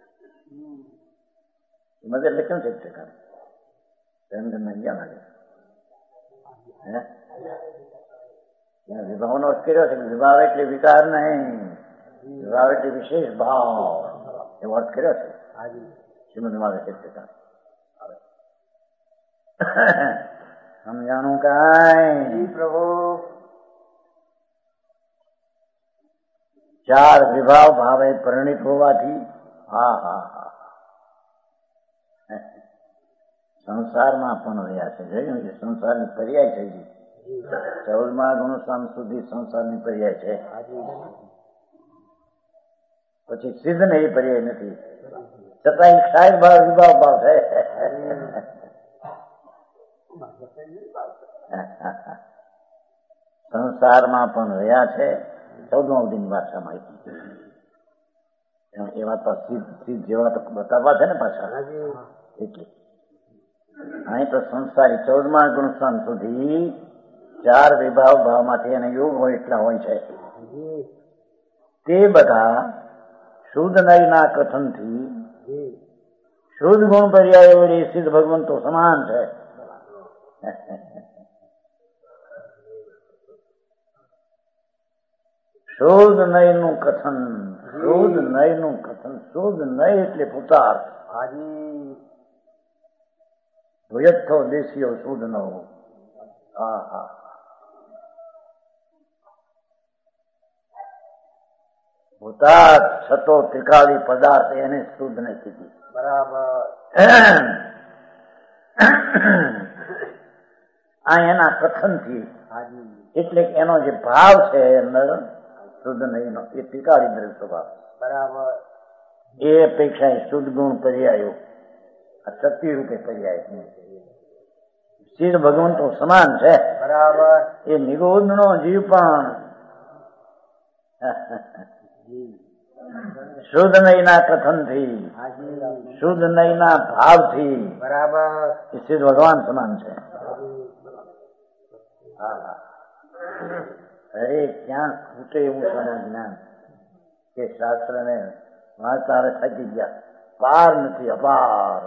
મગર લખ્યું છે પ્રકાર તમને ગયા લાગે ત્યાં વિભાવનો અર્થ કર્યો છે કે વિભાવ એટલે વિકાર નહીં, વિભાવ એટલે વિશેષ ભાવ, એવો અર્થ કર્યો છે શ્રીમદમાં છે. સમજાણું કાંઈ પ્રભુ? ચાર વિભાવ ભાવે પરિણિત હોવાથી હા હા હા સંસારમાં પણ રહ્યા છે. જોયું કે સંસારની પર્યાય થઈ ગઈ. ચૌદમા ગુણસ્થાન સુધી સંસારની પર્યાય છે. પછી સિદ્ધ ને એ પર્યાય નથી, છતાં ક્ષાય ભાવ વિભાવ ભાવ છે. સંસારમાં પણ રહ્યા છે. ચૌદમા સુધીની ભાષામાં એ વાત સિદ્ધ જેવા તો બતાવવા છે ને પાછા, એટલે અહીં તો સંસારી ચૌદમા ગુણસ્થાન સુધી ચાર વિભાવ ભાવમાંથી એને યોગ હોય એટલા હોય છે. તે બધા શુદ્ધ નયના કથનથી શુદ્ધ ગુણ પર્યાય વડે સિદ્ધ ભગવંતો સમાન છે. શુદ્ધ નયનું કથન, શુદ્ધ નયનું કથન, શુદ્ધ નય એટલે પુતાર્થ. ભૂયથો દેશીઓ શુદ્ધ ન હો. હા હા ભૂતાર્થ છતો ત્રિકાળી પદાર્થ એને શુદ્ધ ને કીધી. બરાબર. આ એના કથનથી, એટલે એનો જે ભાવ છે અંદર શુદ્ધ નહીં નો એ ત્રિકાળી દ્રવ્ય સ્વભાવ. બરાબર. એ અપેક્ષા શુદ્ધ ગુણ પર્યાયો આ શક્તિ રૂપે પર્યાય સિદ્ધ ભગવંતો સમાન છે. બરાબર. એ નિરોધ નો જીવ પણ શુદ્ધ નયના કથનથી, શુદ્ધ નયના ભાવથી બરાબર એ સિદ્ધ ભગવાન સમાન છે. અરે ક્યાં ખૂટે એવું સારું જ્ઞાન કે શાસ્ત્ર ને વાંચતા થાકી ગયા. પાર નથી, અપાર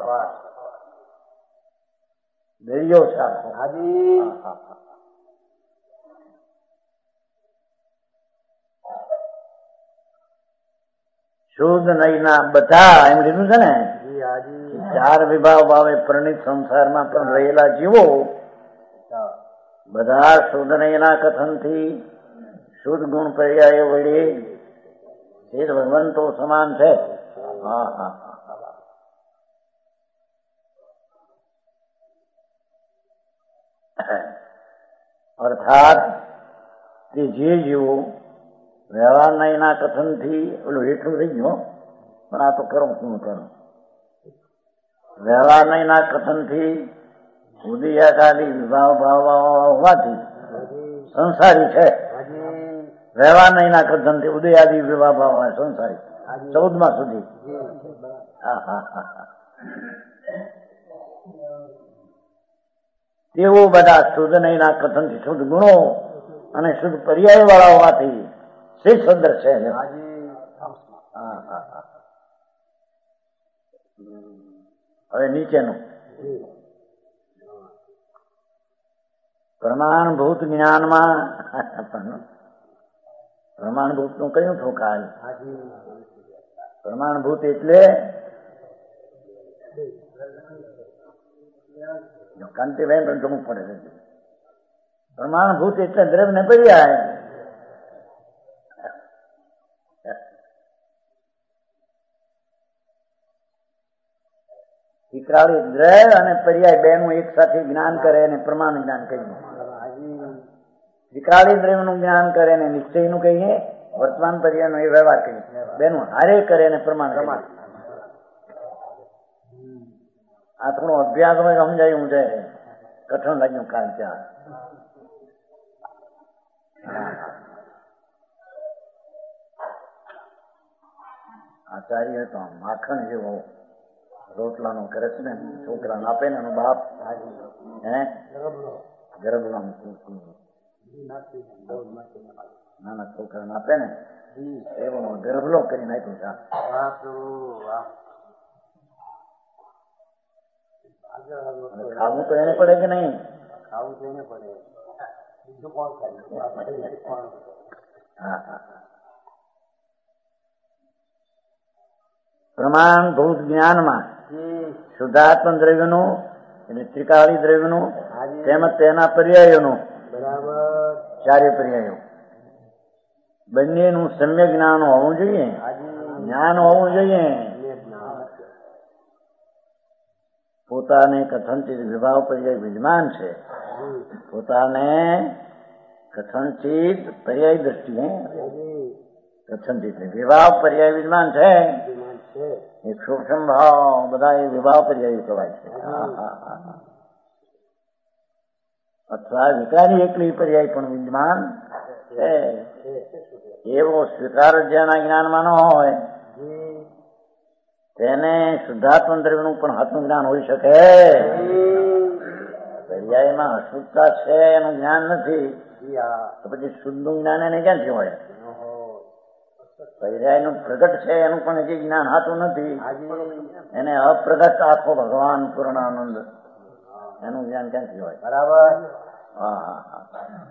દરિયો શાખો. શુદ્ધ નયના બધા એમ કીધું છે ને, ચાર વિભાવ ભાવે પરિણિત સંસારમાં પણ રહેલા જીવો બધા શુદ્ધ નયના કથનથી શુદ્ધ ગુણ પર્યાય વડે સિદ્ધ ભગવંતો સમાન છે. હા હા અર્થાત તે જે જીવો વ્યવહાર નયના કથનથી ઓલું હેઠું થઈ ગયો, પણ આ તો કરું શું કરું. વ્યવહાર નયના કથનથી ઉદયાકારી વિભાવ ભાવ હોવાથી સંસારી છે. વ્યવહાર નયના કથનથી ઉદયાદિ વિભાવ ભાવ હોય સંસારી ચૌદમા સુધી. હા હા હા તેઓ બધા શુદ્ધ નયના કથનથી શુદ્ધ ગુણો અને શુદ્ધ પર્યાય વાળા હોવાથી શિવ સદર છે. હવે નીચેનું પ્રમાણભૂત જ્ઞાનમાં પ્રમાણભૂત નું કયું ઠોકાય? પ્રમાણભૂત એટલે કાંતિભાઈ પણ જમવું પડે છે. પ્રમાણભૂત એટલે દ્રવ્ય ને પર્યાય. ત્રિકાળી દ્રવ્ય અને પર્યાય બે નું એક સાથે જ્ઞાન કરે અને પ્રમાણ જ્ઞાન કહીએ. ત્રિકાળી દ્રવ્ય નું જ્ઞાન કરે ને નિશ્ચય નું કહીએ, વર્તમાન પર્યાય નો એ વ્યવહાર કહીએ. બે નું હારે કરે અને પ્રમાણ પ્રમાણ. આ થોડો અભ્યાસ હોય સમજાયું છે, કઠણ લાગ્યું કાલ ત્યાં. આચાર્ય તો માખણ જેવો રોટલા નો કરે છે ને, છોકરાને આપે ને એનો બાપ હે ગરબલામ નાના છોકરાને આપે ને એવો ગરબલો કરી નાખ્યું છે. ખાવું તો એને પડે કે નહીં? ખાવું તો એને પડે. પ્રમાણભૂત જ્ઞાનમાં શુદ્ધાત્મ દ્રવ્યનું એટલે ત્રિકાળી દ્રવ્યનું તેમજ તેના પર્યાયોનું ચારે પર્યાયો બંનેનું સમ્યક જ્ઞાન હોવું જોઈએ, જ્ઞાન હોવું જોઈએ. પોતાને કથનથી વિભાવ પર્યાય વિદ્યમાન છે, પોતાને કથનથી પર્યાય દ્રષ્ટિએ કથનથી વિભાવ પર્યાય વિદ્યમાન છે. એ સૂક્ષ્મ ભાવ બધા એ વિભાવ પર્યાય કહેવાય છે. અથવા વિકારી એકલી પર્યાય પણ વિદ્યમાન છે. એવો સ્વીકાર જેના જ્ઞાનમાં ન હોય તેને શુદ્ધાત્મ દ્રવ્યનું પણ હાથનું જ્ઞાન હોઈ શકે. પર્યાયમાં અશુદ્ધતા છે એનું જ્ઞાન નથી તો પછી શુદ્ધનું જ્ઞાન એને ક્યાંથી હોય? પર્યાયનું પ્રગટ છે એનું પણ હજી જ્ઞાન હાથું નથી. એને અપ્રગટ આખો ભગવાન પૂર્ણાનંદ એનું જ્ઞાન ક્યાંથી હોય? બરાબર. હા હા હા.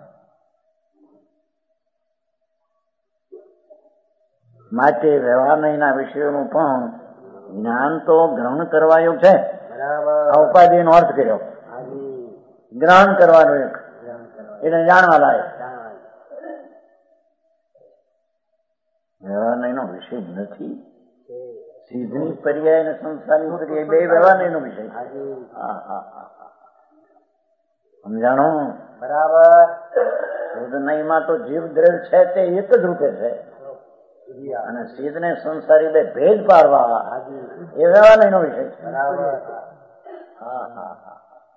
માટે વ્યવહારના વિષયોનું પણ જ્ઞાન તો ગ્રહણ કરવાયું છે. આ ઉપાધિ નો અર્થ કર્યો, ગ્રહણ કરવાનું એક એને જાણવા લાયક. વ્યવહાર નો વિષય નથી. સિદ્ધની પર્યાય અને સંસારની પર્યાય બે વ્યવહાર નો વિષય. હા હા હા સમજાણો? બરાબર. શુદ્ધનયમાં તો જીવ દ્રવ્ય છે તે એક જ રૂપે છે અને સિદ્ધ ને સંસારી બે ભેદ પાડવા એ વ્યવહાર નો વિષય છે. હા હા હા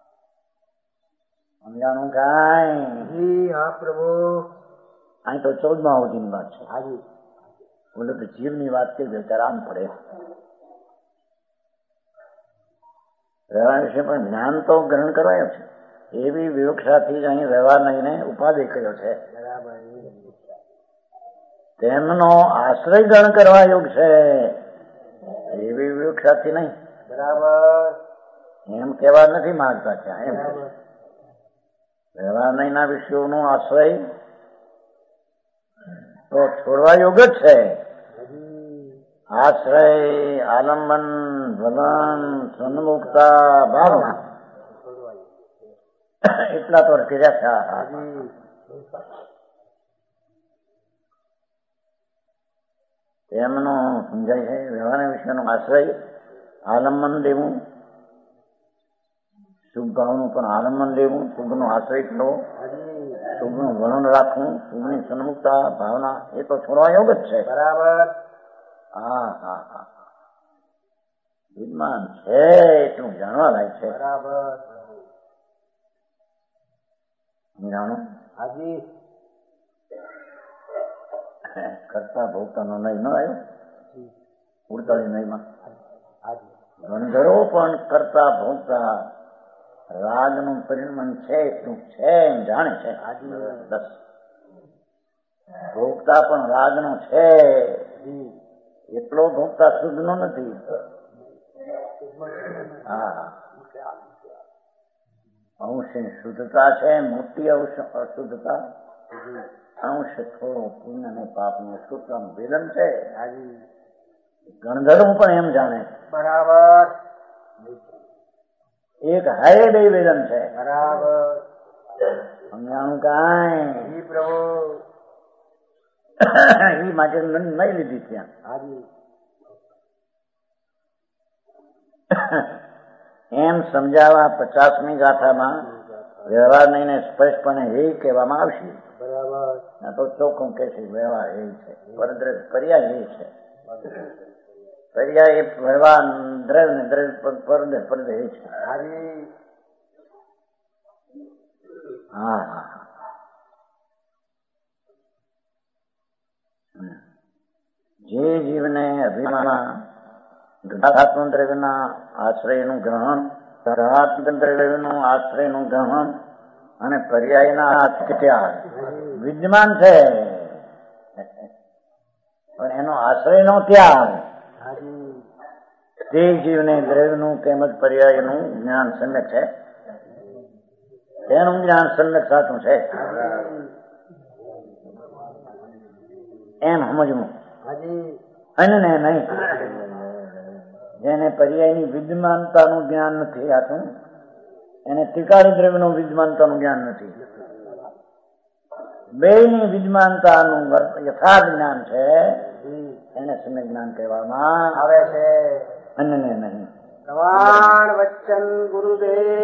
સમજાણું કાંઈ? હા પ્રભુ. અહીં તો ચૌદમા અવધિની વાત છે. હાજી બોલે તો જીવની વાત કે બેચારામ પડે. વ્યવહાર વિશે પણ જ્ઞાન તો ગ્રહણ કરવાયો છે. એવી વિવક્ષાથી જ અહીં વ્યવહાર નહીં ઉપાધિ કર્યો છે. તેમનો આશ્રય ગ્રહણ કરવા યોગ છે એવી વિવક્ષાથી નહીં. બરાબર. એમ કહેવા નથી માંગતા ત્યાં. એમ વ્યવહાર નહીં ના વિષયોનો આશ્રય તો છોડવા યોગ જ છે. આશ્રય, આલંબન, વલન, સન્મુખતા, ભાવના એટલા તો કર્યા છે. એમનો સમજાય છે વ્યવહાર વિષયનો આશ્રય આલંબન લેવું, શુભ ભાવનું પણ આલંબન લેવું, શુભનો આશ્રય કરવો, શુભનું વર્ણન રાખવું, શુભની સન્મુખતા ભાવના એ તો છોડવા યોગ જ છે. બરાબર. હા હા હા વિદ્યમાન છે એટલું જાણવા લાયક છે. બરાબર. જાણો? હાજી. કરતા ભોગતાનો નય ન આવ્યો ઉડતાળી નયમાં ગંધર્વો પણ કરતા ભોગતા રાગનું પરિણમન છે એટલું છે એમ જાણે છે. બસ ભોગતા પણ રાગનો છે એટલો ભોગતા શુદ્ધનો નથી. હા અંશ શુદ્ધતા છે, મોટી અશુદ્ધતા, અંશ થોડો પુણ્ય અને પાપ નું સૂત્રમ વેદન છે. ગણધર્મ પણ એમ જાણે. બરાબર. એક હાય બે વેદન છે. બરાબર. સમજાણું કાંઈ? પ્રભુ એ માટે નહીં લીધી ત્યાં. એમ સમજાવવા પચાસમી ગાથામાં વ્યવહાર નહીં ને સ્પષ્ટપણે એ કહેવામાં આવશે. બરાબર. તો ચોખ્ખું કે છે વ્યવહાર એ છે, પર્યાય એ છે. પર્યાય વ્યવહાર દ્રવ્ય ને દ્રવ્ય પરદે પરદે એ છે. હા હા જે જીવને અભિમાન આત્મ દ્રવ્યના આશ્રયનું ગ્રહણ, આત્મ દ્રવ્યનું આશ્રયનું ગ્રહણ અને પર્યાયના ત્યાગ વિદ્યમાન છે પણ એનો આશ્રયનો ત્યાગ તે જીવને દ્રવ્યનું તેમજ પર્યાયનું જ્ઞાન સમ્યક છે. એનું જ્ઞાન સન્નત સાચું છે એમ સમજવું. અન્ય નહીં, જેને પર્યાયની વિદ્યમાનતાનું જ્ઞાન નથી આતું એને ત્રિકાળી દ્રવ્યનું વિદ્યમાનતાનું જ્ઞાન નથી. બેયની વિદ્યમાનતાનું યથાર્થ જ્ઞાન છે એને સમ્યક જ્ઞાન કહેવામાં આવે છે, અન્ય નહીં. પ્રમાણ વચન ગુરુદેવ